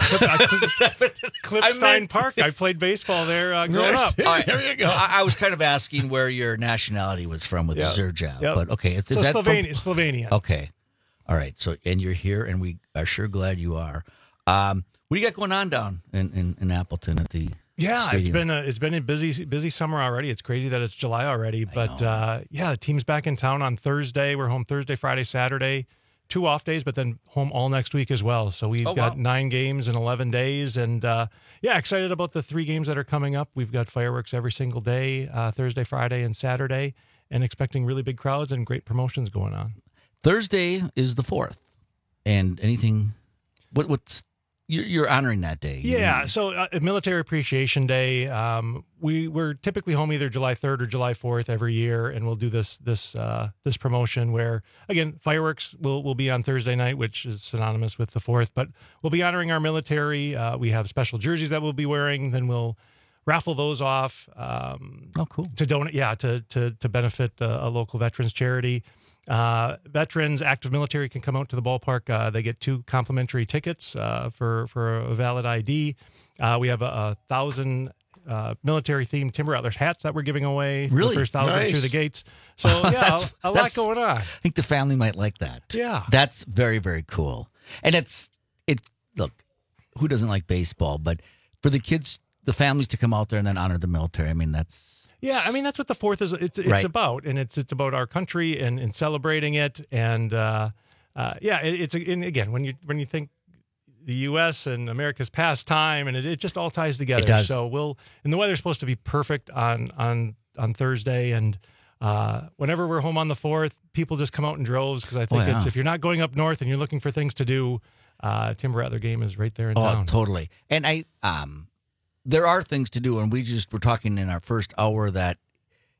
Clipstein Park. I played baseball there growing up. There you go. I was kind of asking where your nationality was from with Zerjav. Yep. But okay. Is that Slovenian. Okay. All right. So, and you're here, and we are sure glad you are. What do you got going on down in Appleton at the stadium? It's been a busy summer already. It's crazy that it's July already, but the team's back in town on Thursday. We're home Thursday, Friday, Saturday, 2 off days, but then home all next week as well. So we've got 9 games in 11 days, and excited about the 3 games that are coming up. We've got fireworks every single day, Thursday, Friday, and Saturday, and expecting really big crowds and great promotions going on. Thursday is the 4th, and anything. What's you're honoring that day? Yeah, so Military Appreciation Day. We're typically home either July 3rd or July 4th every year, and we'll do this promotion where, again, fireworks will be on Thursday night, which is synonymous with the 4th. But we'll be honoring our military. We have special jerseys that we'll be wearing. Then we'll raffle those off. Cool. To donate, to benefit a local veterans charity. Veterans, active military can come out to the ballpark. They get 2 complimentary tickets for a valid ID. We have 1,000 military-themed Timber Rattlers hats that we're giving away. Really? The first 1,000 Nice. through the gates. So, a lot going on. I think the family might like that. Yeah. That's very, very cool. And look, who doesn't like baseball? But for the kids, the families to come out there and then honor the military, I mean, that's... Yeah, I mean, that's what the 4th is. It's Right. about, and it's about our country and celebrating it. And and again, when you think the U.S. and America's past time, and it just all ties together. It does. So and the weather's supposed to be perfect on Thursday, and whenever we're home on the 4th, people just come out in droves because I think it's, if you're not going up north and you're looking for things to do, Timber Rattler game is right there in town. Oh, totally. And there are things to do, and we're talking in our first hour that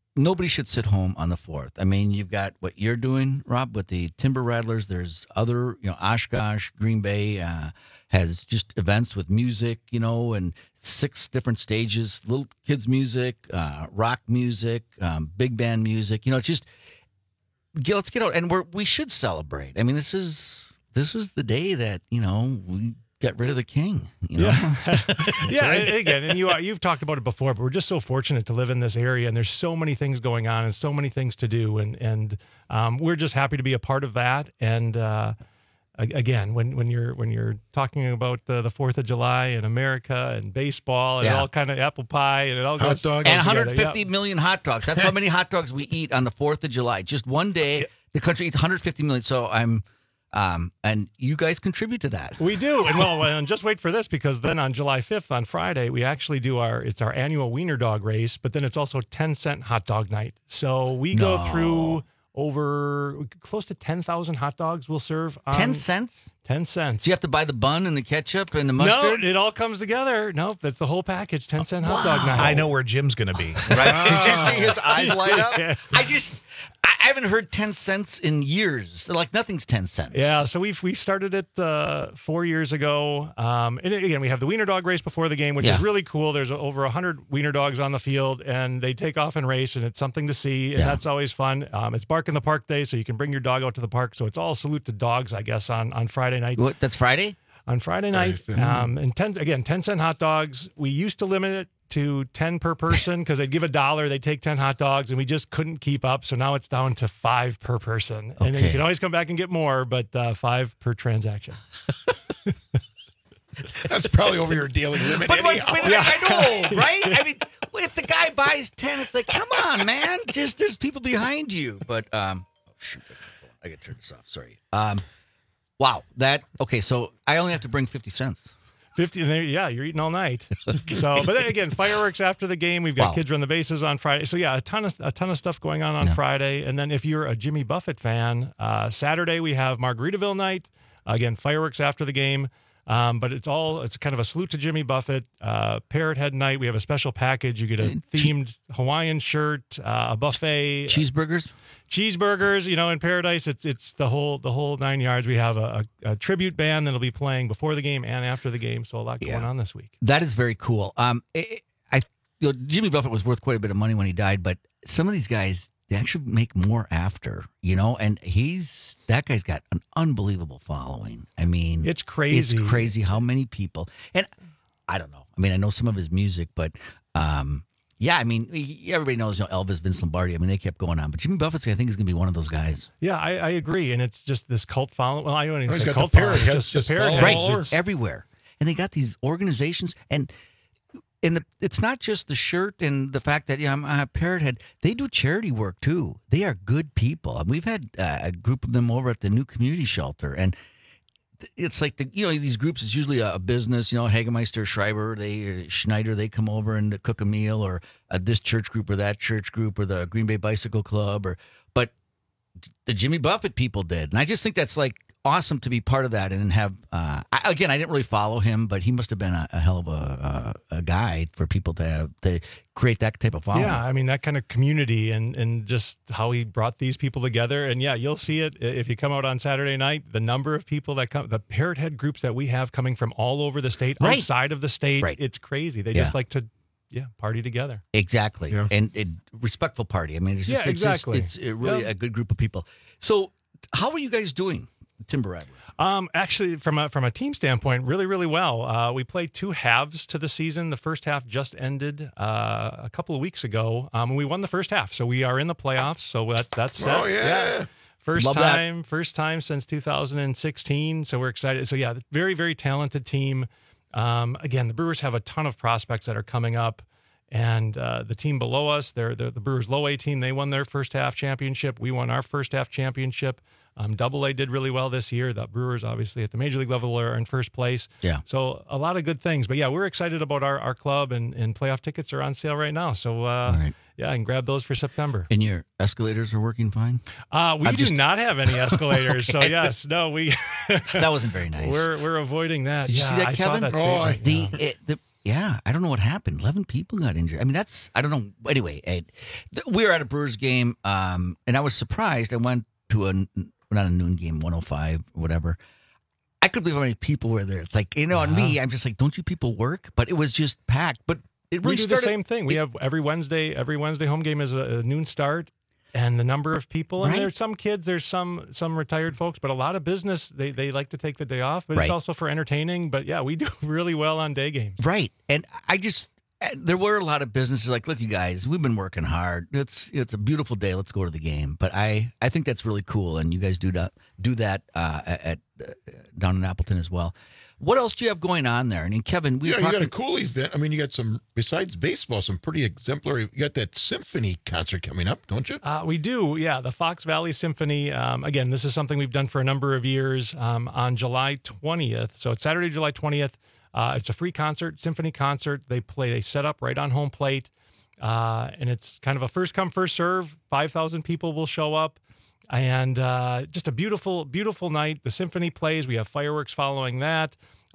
nobody should sit home on the 4th. I mean, you've got what you're doing, Rob, with the Timber Rattlers. There's other, Oshkosh, Green Bay has just events with music, and 6 different stages, little kids music, rock music, big band music. Let's get out, and we should celebrate. I mean, this was the day that we got rid of the king. Yeah, yeah. Again, and you've talked about it before, but we're just so fortunate to live in this area, and there's so many things going on and so many things to do, and we're just happy to be a part of that. And again, when you're talking about the 4th of July in America and baseball and all kind of apple pie and it all goes and 150 million hot dogs. That's how many hot dogs we eat on the 4th of July. Just one day, the country eats 150 million. So and you guys contribute to that. We do. And just wait for this, because then on July 5th, on Friday, we actually do our annual wiener dog race, but then it's also 10-cent hot dog night. So we go through over close to 10,000 hot dogs we'll serve. 10 cents? 10 cents. Do you have to buy the bun and the ketchup and the mustard? No, it all comes together. No, that's the whole package, 10-cent hot dog night. I know where Jim's going to be. Right? Did you see his eyes light up? I haven't heard 10 cents in years. Like nothing's 10 cents. Yeah, so we started it 4 years ago. And again, we have the wiener dog race before the game, which is really cool. There's over 100 wiener dogs on the field, and they take off and race, and it's something to see, and that's always fun. It's Bark in the Park Day, so you can bring your dog out to the park. So it's all salute to dogs, I guess, on Friday night. What? That's Friday? On Friday night. And 10-cent hot dogs. We used to limit it to 10 per person because they'd give $1, they'd take 10 hot dogs, and we just couldn't keep up. So now it's down to 5 per person. And then you can always come back and get more, but 5 per transaction. That's probably over your daily limit. But I know, right? I mean, if the guy buys 10, it's like, come on, man. Just there's people behind you. But shoot, I got to turn this off. Sorry. Wow. So I only have to bring 50 cents. 50, you're eating all night. So, but then again, fireworks after the game. We've got kids run the bases on Friday. So yeah, a ton of stuff going on Friday. And then if you're a Jimmy Buffett fan, Saturday we have Margaritaville night. Again, fireworks after the game. But it's kind of a salute to Jimmy Buffett. Parrot Head night. We have a special package. You get a themed Hawaiian shirt, a buffet, cheeseburgers. In Paradise, it's the whole 9 yards. We have a tribute band that'll be playing before the game and after the game. So a lot going on this week. That is very cool. Jimmy Buffett was worth quite a bit of money when he died, but some of these guys, they actually make more after, and that guy's got an unbelievable following. I mean, it's crazy. It's crazy how many people, and I don't know. I mean, I know some of his music, but I mean, everybody knows Elvis, Vince Lombardi. I mean, they kept going on, but Jimmy Buffett, I think, is going to be one of those guys. Yeah, I agree, and it's just this cult following. Well, I don't even say cult following. It's just Parrot right, it's everywhere, and they got these organizations and. It's not just the shirt and the fact that I'm a Parrot Head. They do charity work too. They are good people. And we've had a group of them over at the new community shelter, and it's like these groups. It's usually a business. Hagemeister, Schreiber, Schneider. They come over and cook a meal, or this church group or that church group, or the Green Bay Bicycle Club, but the Jimmy Buffett people did, and I just think that's like awesome to be part of that and have. I didn't really follow him, but he must have been a hell of a guy for people to create that type of following. Yeah, I mean that kind of community and just how he brought these people together. And yeah, you'll see it if you come out on Saturday night. The number of people that come, the Parrot Head groups that we have coming from all over the state, outside of the state, it's crazy. They just like to. Yeah, party together. Exactly, and respectful party. I mean, it's just exactly. It's really a good group of people. So, how are you guys doing, Timber Rattlers? Actually, from a team standpoint, really, really well. We played 2 halves to the season. The first half just ended a couple of weeks ago, and we won the first half. So we are in the playoffs. So that's set. Oh yeah. First time since 2016. So we're excited. So yeah, very, very talented team. Again, the Brewers have a ton of prospects that are coming up, and the team below us, they're the Brewers low A team. They won their first half championship. We won our first half championship. Double A did really well this year. The Brewers, obviously, at the major league level are in first place. Yeah. So a lot of good things. But yeah, we're excited about our club, and playoff tickets are on sale right now. So yeah, I can grab those for September. And your escalators are working fine? We do not have any escalators. Okay. So yes, no, we. That wasn't very nice. We're avoiding that. Did you see that, Kevin? I saw that Yeah, I don't know what happened. 11 people got injured. I mean, I don't know. Anyway, we were at a Brewers game, and I was surprised. I went to not a noon game, 105 or whatever. I couldn't believe how many people were there. It's like, and me, I'm just like, don't you people work? But it was just packed. But it really we do the same thing. We have every Wednesday home game is a noon start. And the number of people, and there's some kids, there's some retired folks, but a lot of business, they like to take the day off, but it's also for entertaining. But yeah, we do really well on day games. Right. And there were a lot of businesses like, look, you guys, we've been working hard. It's a beautiful day. Let's go to the game. But I think that's really cool. And you guys do that at down in Appleton as well. What else do you have going on there? I mean, Kevin, you got a cool event. I mean, you got some, besides baseball, some pretty exemplary. You got that symphony concert coming up, don't you? We do, yeah. The Fox Valley Symphony. Again, this is something we've done for a number of years. On July 20th, so it's Saturday, July 20th. It's a free concert, symphony concert. They set up right on home plate, and it's kind of a first come, first serve. 5,000 people will show up. And just a beautiful, beautiful night. The symphony plays. We have fireworks following that.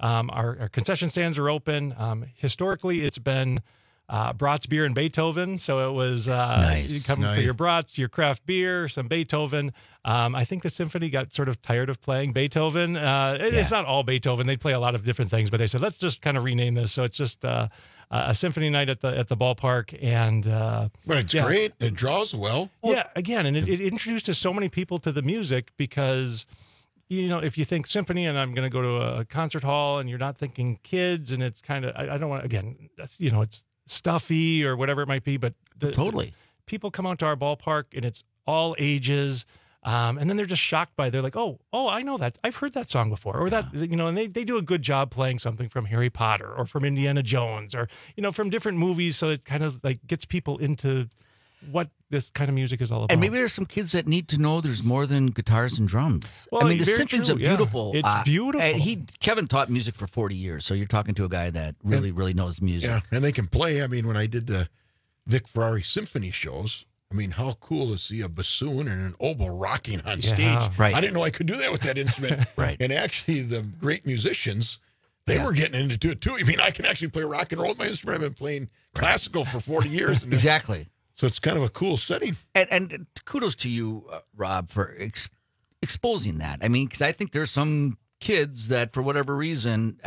Our concession stands are open. Historically, it's been Bratz beer and Beethoven. So it was nice. You come for your Bratz, your craft beer, some Beethoven. I think the symphony got sort of tired of playing Beethoven. It's not all Beethoven. They play a lot of different things, but they said, let's just kind of rename this. So it's just a symphony night at the ballpark, and but it's great. It draws well. Yeah, again, and it introduces so many people to the music because, if you think symphony, and I'm going to go to a concert hall, and you're not thinking kids, and it's kind of I don't want again, it's stuffy or whatever it might be, but totally people come out to our ballpark, and it's all ages. And then they're just shocked they're like, oh, I know that. I've heard that song before. Or that, and they do a good job playing something from Harry Potter or from Indiana Jones or, from different movies. So it kind of like gets people into what this kind of music is all about. And maybe there's some kids that need to know there's more than guitars and drums. Well, I mean, the symphony's a beautiful. Yeah. It's beautiful. And Kevin taught music for 40 years. So you're talking to a guy that really knows music. Yeah, and they can play. I mean, when I did the Vic Ferrari symphony shows, I mean, how cool to see a bassoon and an oboe rocking on stage. Right. I didn't know I could do that with that instrument. Right. And actually, the great musicians, they were getting into it too. I mean, I can actually play rock and roll with my instrument. I've been playing classical for 40 years. And exactly. So it's kind of a cool setting. And kudos to you, Rob, for exposing that. I mean, because I think there's some kids that, for whatever reason,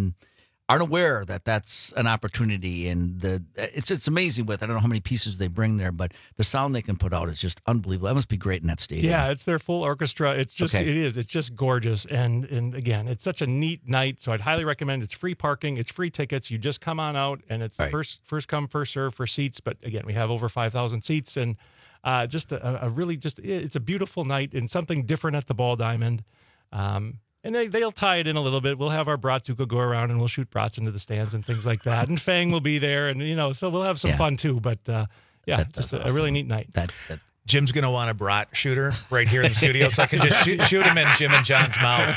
aren't aware that that's an opportunity, and it's amazing with I don't know how many pieces they bring there, but the sound they can put out is just unbelievable. That must be great in that stadium. Yeah, it's their full orchestra. It's just it's just gorgeous, and again, it's such a neat night. So I'd highly recommend. It's free parking, it's free tickets. You just come on out, and it's first come first serve for seats. But again, we have over 5,000 seats, and just a really it's a beautiful night and something different at the Ball Diamond. And they'll tie it in a little bit. We'll have our Bratzuka go around, and we'll shoot brats into the stands and things like that. And Fang will be there, and so we'll have some fun too. But just a really neat night. Jim's going to want a brat shooter right here in the studio, so I can just shoot him in Jim and John's mouth.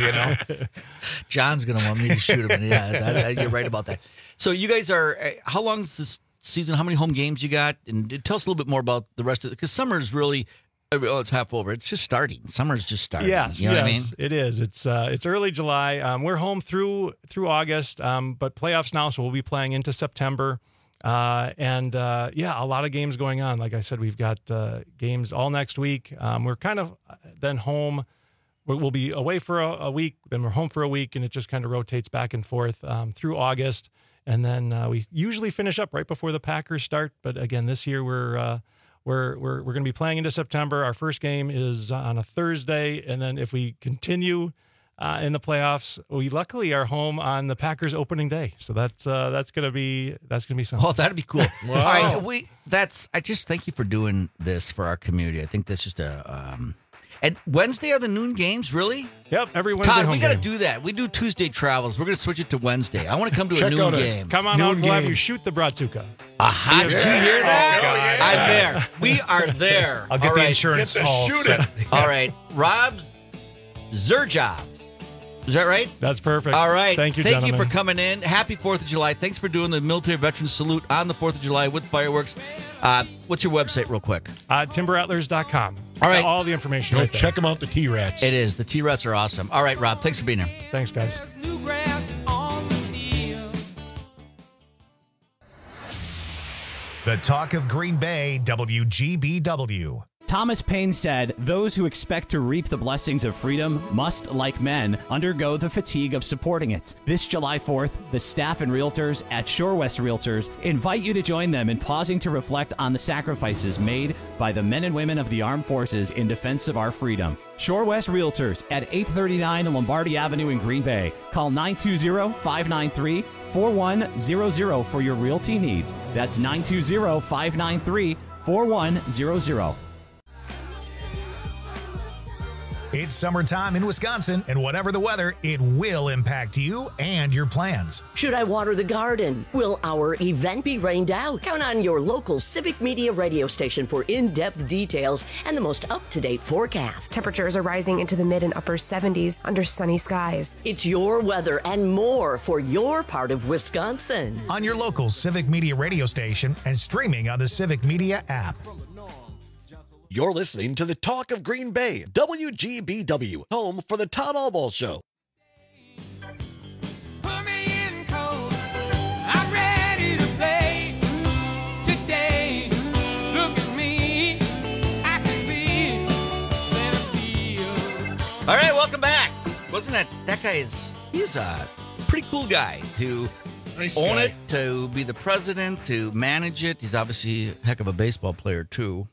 John's going to want me to shoot him. Yeah, you're right about that. So you guys are. How long is this season? How many home games you got? And tell us a little bit more about the rest of it, because summer's really. Oh, it's half over. It's just starting. Summer's just starting. Yes, you know what I mean? It is. It's early July. We're home through August, but playoffs now, so we'll be playing into September. A lot of games going on. Like I said, we've got games all next week. We're kind of then home. We'll be away for a week, then we're home for a week, and it just kind of rotates back and forth through August. And then we usually finish up right before the Packers start. But again, this year we're going to be playing into September. Our first game is on a Thursday, and then if we continue in the playoffs, we luckily are home on the Packers opening day. So that's going to be something. Oh, that'd be cool. Wow. All right, I just thank you for doing this for our community. I think that's just and Wednesday are the noon games, really? Yep, every Wednesday. Todd, we got to do that. We do Tuesday travels. We're going to switch it to Wednesday. I want to come to a noon game. Come on out. We'll have you shoot the Bratzuka. Aha! Did you hear that? I'm there. We are there. I'll get the insurance. Shoot it. All right, Rob Zerjob. Is that right? That's perfect. All right. Thank you, Thank gentlemen. you for coming in. Happy 4th of July. Thanks for doing the Military Veterans Salute on the 4th of July with fireworks. What's your website real quick? TimberAttlers.com. All right. All the information right there. Check them out, the T-Rats. It is. The T-Rats are awesome. All right, Rob. Thanks for being here. Thanks, guys. The Talk of Green Bay, WGBW. Thomas Paine said, "Those who expect to reap the blessings of freedom must, like men, undergo the fatigue of supporting it." This July 4th, the staff and realtors at Shore West Realtors invite you to join them in pausing to reflect on the sacrifices made by the men and women of the armed forces in defense of our freedom. Shore West Realtors at 839 Lombardi Avenue in Green Bay. Call 920-593-4100 for your realty needs. That's 920-593-4100. It's summertime in Wisconsin, and whatever the weather, it will impact you and your plans. Should I water the garden? Will our event be rained out? Count on your local Civic Media radio station for in-depth details and the most up-to-date forecast. Temperatures are rising into the mid and upper 70s under sunny skies. It's your weather and more for your part of Wisconsin. On your local Civic Media radio station and streaming on the Civic Media app. You're listening to the Talk of Green Bay, WGBW, home for the Todd Allball Show. Put me in, coach. I'm ready to play today. Look at me. I can be center field. All right, welcome back. Wasn't that guy's, he's a pretty cool guy to own it, to be the president, to manage it. He's obviously a heck of a baseball player, too.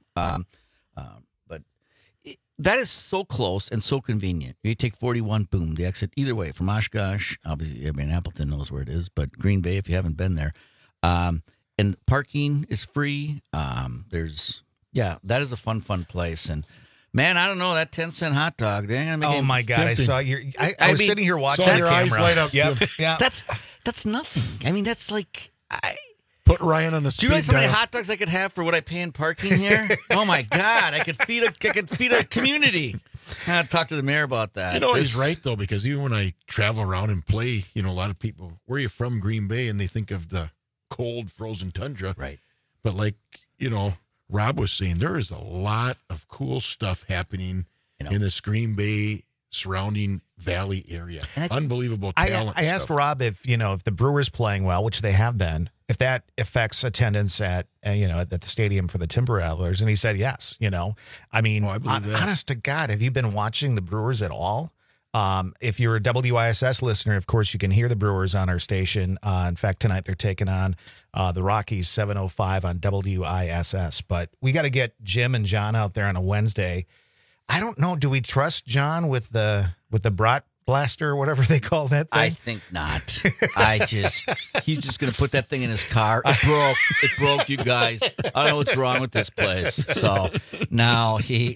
But that is so close and so convenient. You take 41, boom, the exit either way from Oshkosh. Obviously, I mean, Appleton knows where it is, but Green Bay, if you haven't been there. And parking is free. That is a fun place. And man, I don't know, that 10-cent hot dog. Oh my God, tempting. I saw your. I was sitting here watching saw that your camera. eyes light up. Yep. Yeah. That's nothing. I mean, that's like Put Ryan on the do speed you realize how many dial. hot dogs I could have for what I pay in parking here? Oh my God, I could feed a community. I had to talk to the mayor about that. You know, he's right, though, because even when I travel around and play, you know, a lot of people, where are you from, Green Bay? And they think of the cold, frozen tundra. Right. But like, you know, Rob was saying, there is a lot of cool stuff happening in this Green Bay surrounding valley area. Unbelievable talent. I asked Rob if the Brewers playing well, which they have been, if that affects attendance at the stadium for the Timber Rattlers, and he said yes. I mean, I believe that. Honest to God, have you been watching the Brewers at all? If you're a WISS listener, of course, you can hear the Brewers on our station. In fact, tonight they're taking on the Rockies, 7:05 on WISS. But we got to get Jim and John out there on a Wednesday. I don't know. Do we trust John with the Brat Blaster or whatever they call that thing? I think not. He's just going to put that thing in his car. It broke, you guys. I don't know what's wrong with this place. So now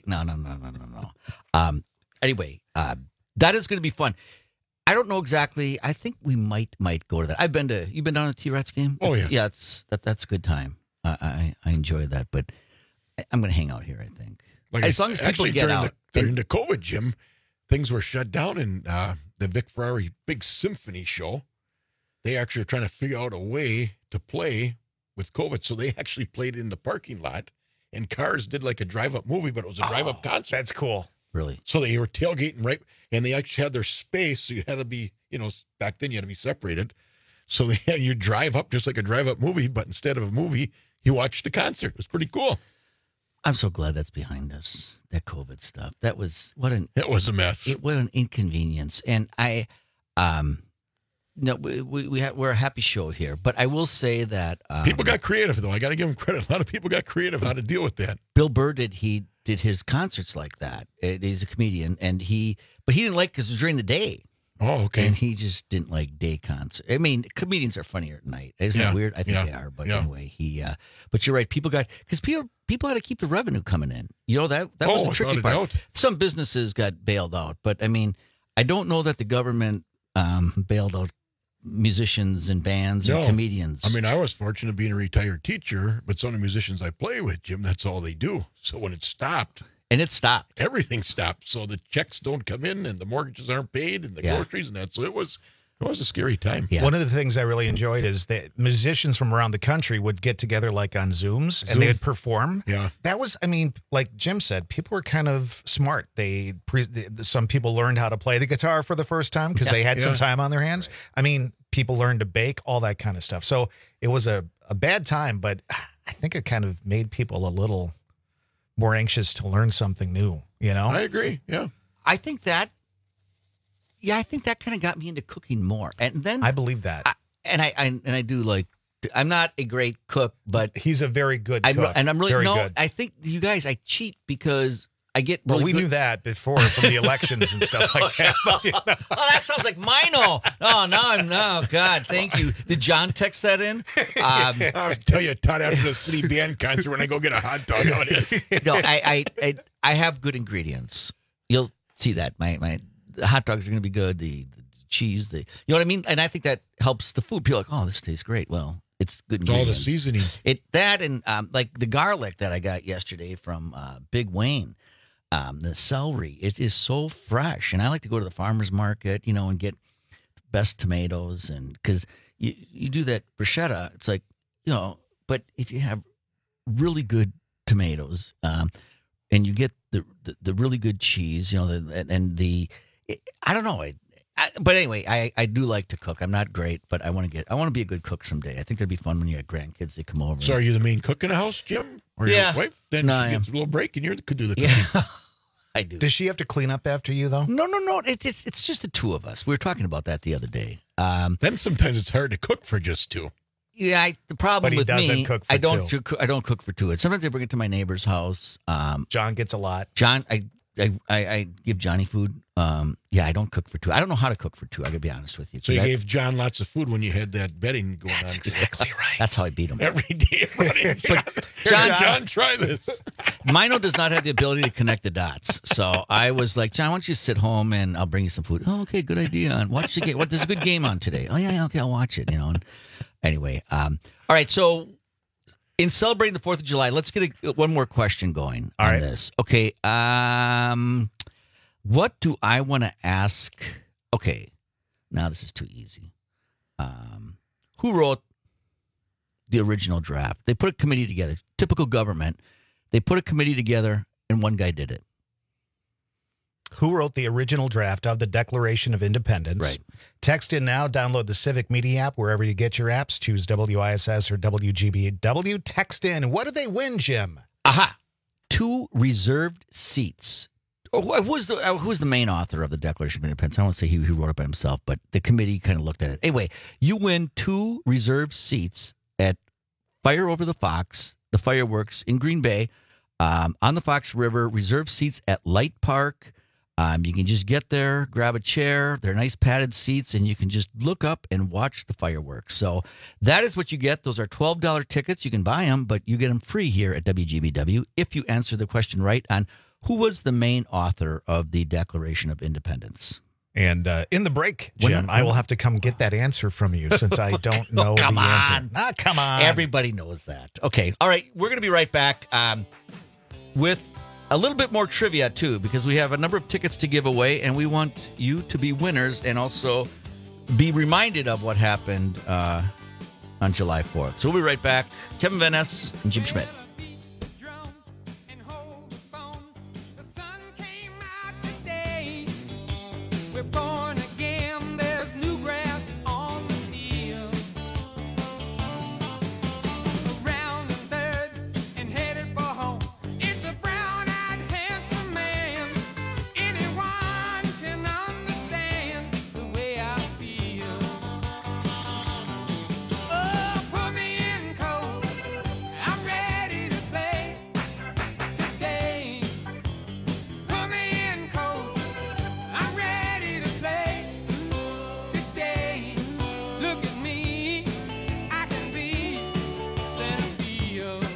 no. Anyway, that is going to be fun. I don't know exactly. I think we might go to that. You've been down to the T-Rats game? Oh, yeah. Yeah, that's a good time. I enjoy that, but I'm going to hang out here, I think. As long as people get out. During the COVID, Jim, things were shut down in the Vic Ferrari Big Symphony show. They actually are trying to figure out a way to play with COVID. So they actually played in the parking lot, and cars did like a drive-up movie, but it was a drive-up concert. That's cool. Really? So they were tailgating and they actually had their space. So you had to be, back then you had to be separated. So you drive up just like a drive-up movie, but instead of a movie, you watch the concert. It was pretty cool. I'm so glad that's behind us. That COVID stuff. It was a mess. What an inconvenience. And we're a happy show here. But I will say that people got creative, though. I got to give them credit. A lot of people got creative how to deal with that. Bill Burr did his concerts like that. He's a comedian, but he didn't like because it was during the day. Oh, okay. And he just didn't like day concerts. I mean, comedians are funnier at night. Isn't that weird? I think they are. But anyway, but you're right. People had to keep the revenue coming in. That was the tricky part. Some businesses got bailed out, but I mean, I don't know that the government bailed out musicians and bands and comedians. I mean, I was fortunate being a retired teacher, but some of the musicians I play with, Jim, that's all they do. So when it stopped. And it stopped. Everything stopped. So the checks don't come in and the mortgages aren't paid and the groceries and that. So it was a scary time. Yeah. One of the things I really enjoyed is that musicians from around the country would get together like on Zooms and they would perform. Yeah. That was, I mean, like Jim said, people were kind of smart. Some people learned how to play the guitar for the first time because they had some time on their hands. I mean, people learned to bake, all that kind of stuff. So it was a bad time, but I think it kind of made people a little more anxious to learn something new, you know? I agree. Yeah. I think that kind of got me into cooking more. And then I believe that. I do like, I'm not a great cook, but he's a very good cook. I'm really, very no, good. I think you guys, I cheat because I get Well, really we knew that before from the elections and stuff like that. Oh, that sounds like Mino. Oh, God, thank you. Did John text that in? I'll tell you, Todd, after the city band concert, when I go get a hot dog out No, I have good ingredients. You'll see that. My the hot dogs are going to be good. The cheese, you know what I mean? And I think that helps the food. People are like, oh, this tastes great. Well, it's good It's all the ingredients. seasoning. That and like the garlic that I got yesterday from Big Wayne. The celery, it is so fresh, and I like to go to the farmer's market, and get the best tomatoes, and because you do that bruschetta, it's like, but if you have really good tomatoes, and you get the really good cheese, I don't know, but anyway, I do like to cook. I'm not great, but I want to be a good cook someday. I think that'd be fun when you have grandkids. They come over. So, are you the main cook in the house, Jim, or your wife? Then No, I she am. gets a little break, and you could do the cooking. Yeah, I do. Does she have to clean up after you, though? No. It's just the two of us. We were talking about that the other day. Then sometimes it's hard to cook for just two. Yeah, the problem But he with doesn't me, cook for I don't. two. I don't cook for two. And sometimes I bring it to my neighbor's house. John gets a lot. John, I give Johnny food. I don't cook for two. I don't know how to cook for two. I gotta be honest with you. So you gave John lots of food when you had that betting going on. That's exactly right. That's how I beat him. Every day, running. John, try this. Mino does not have the ability to connect the dots. So I was like, John, why don't you sit home and I'll bring you some food. Oh, okay, good idea. And watch the game. There's a good game on today. Oh yeah, okay, I'll watch it. And anyway, all right. So in celebrating the 4th of July, let's get one more question going on this. Okay. What do I want to ask? Okay, now this is too easy. Who wrote the original draft? They put a committee together. Typical government. They put a committee together, and one guy did it. Who wrote the original draft of the Declaration of Independence? Right. Text in now. Download the Civic Media app wherever you get your apps. Choose WISS or WGBW. Text in. What do they win, Jim? Aha! 2 reserved seats. Who's the main author of the Declaration of Independence? I won't say he wrote it by himself, but the committee kind of looked at it. Anyway, you win 2 reserved seats at Fire Over the Fox, the fireworks in Green Bay, on the Fox River. Reserved seats at Light Park. You can just get there, grab a chair. They're nice padded seats, and you can just look up and watch the fireworks. So that is what you get. Those are $12 tickets. You can buy them, but you get them free here at WGBW if you answer the question right on who was the main author of the Declaration of Independence. And in the break, Jim, I will have to come get that answer from you since I don't know the answer. Come on. Everybody knows that. Okay. All right. We're going to be right back with a little bit more trivia, too, because we have a number of tickets to give away, and we want you to be winners and also be reminded of what happened on July 4th. So we'll be right back. Kevin Van Ness and Jim Schmidt. We're born again, there's new grass on the field. Around the 3rd and headed for home. It's a brown-eyed, handsome man. Anyone can understand the way I feel. Oh, put me in cold. I'm ready to play today. Put me in cold. I'm ready to play today. Look at me, I can be center field.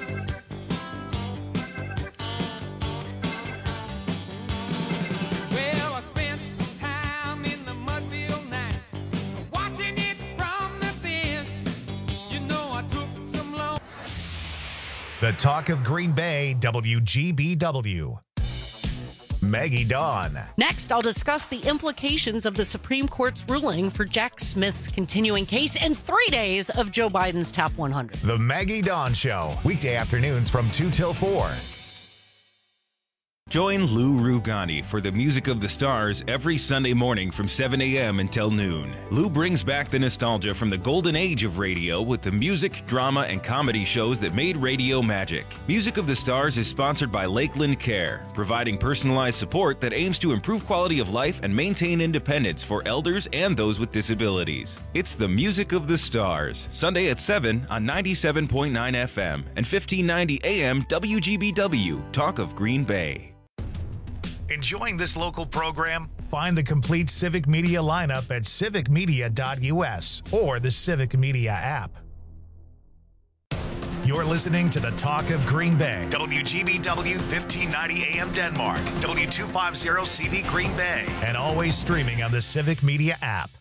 Well, I spent some time in the Mudville night, watching it from the bench. You know, I took some long. The Talk of Green Bay, WGBW. Maggie Dawn. Next, I'll discuss the implications of the Supreme Court's ruling for Jack Smith's continuing case and 3 days of Joe Biden's Top 100. The Maggie Dawn Show. Weekday afternoons from 2 till 4. Join Lou Rugani for the Music of the Stars every Sunday morning from 7 a.m. until noon. Lou brings back the nostalgia from the golden age of radio with the music, drama, and comedy shows that made radio magic. Music of the Stars is sponsored by Lakeland Care, providing personalized support that aims to improve quality of life and maintain independence for elders and those with disabilities. It's the Music of the Stars, Sunday at 7 on 97.9 FM and 1590 AM WGBW, Talk of Green Bay. Enjoying this local program? Find the complete Civic Media lineup at civicmedia.us or the Civic Media app. You're listening to the Talk of Green Bay, WGBW 1590 AM Denmark, W250 CV Green Bay, and always streaming on the Civic Media app.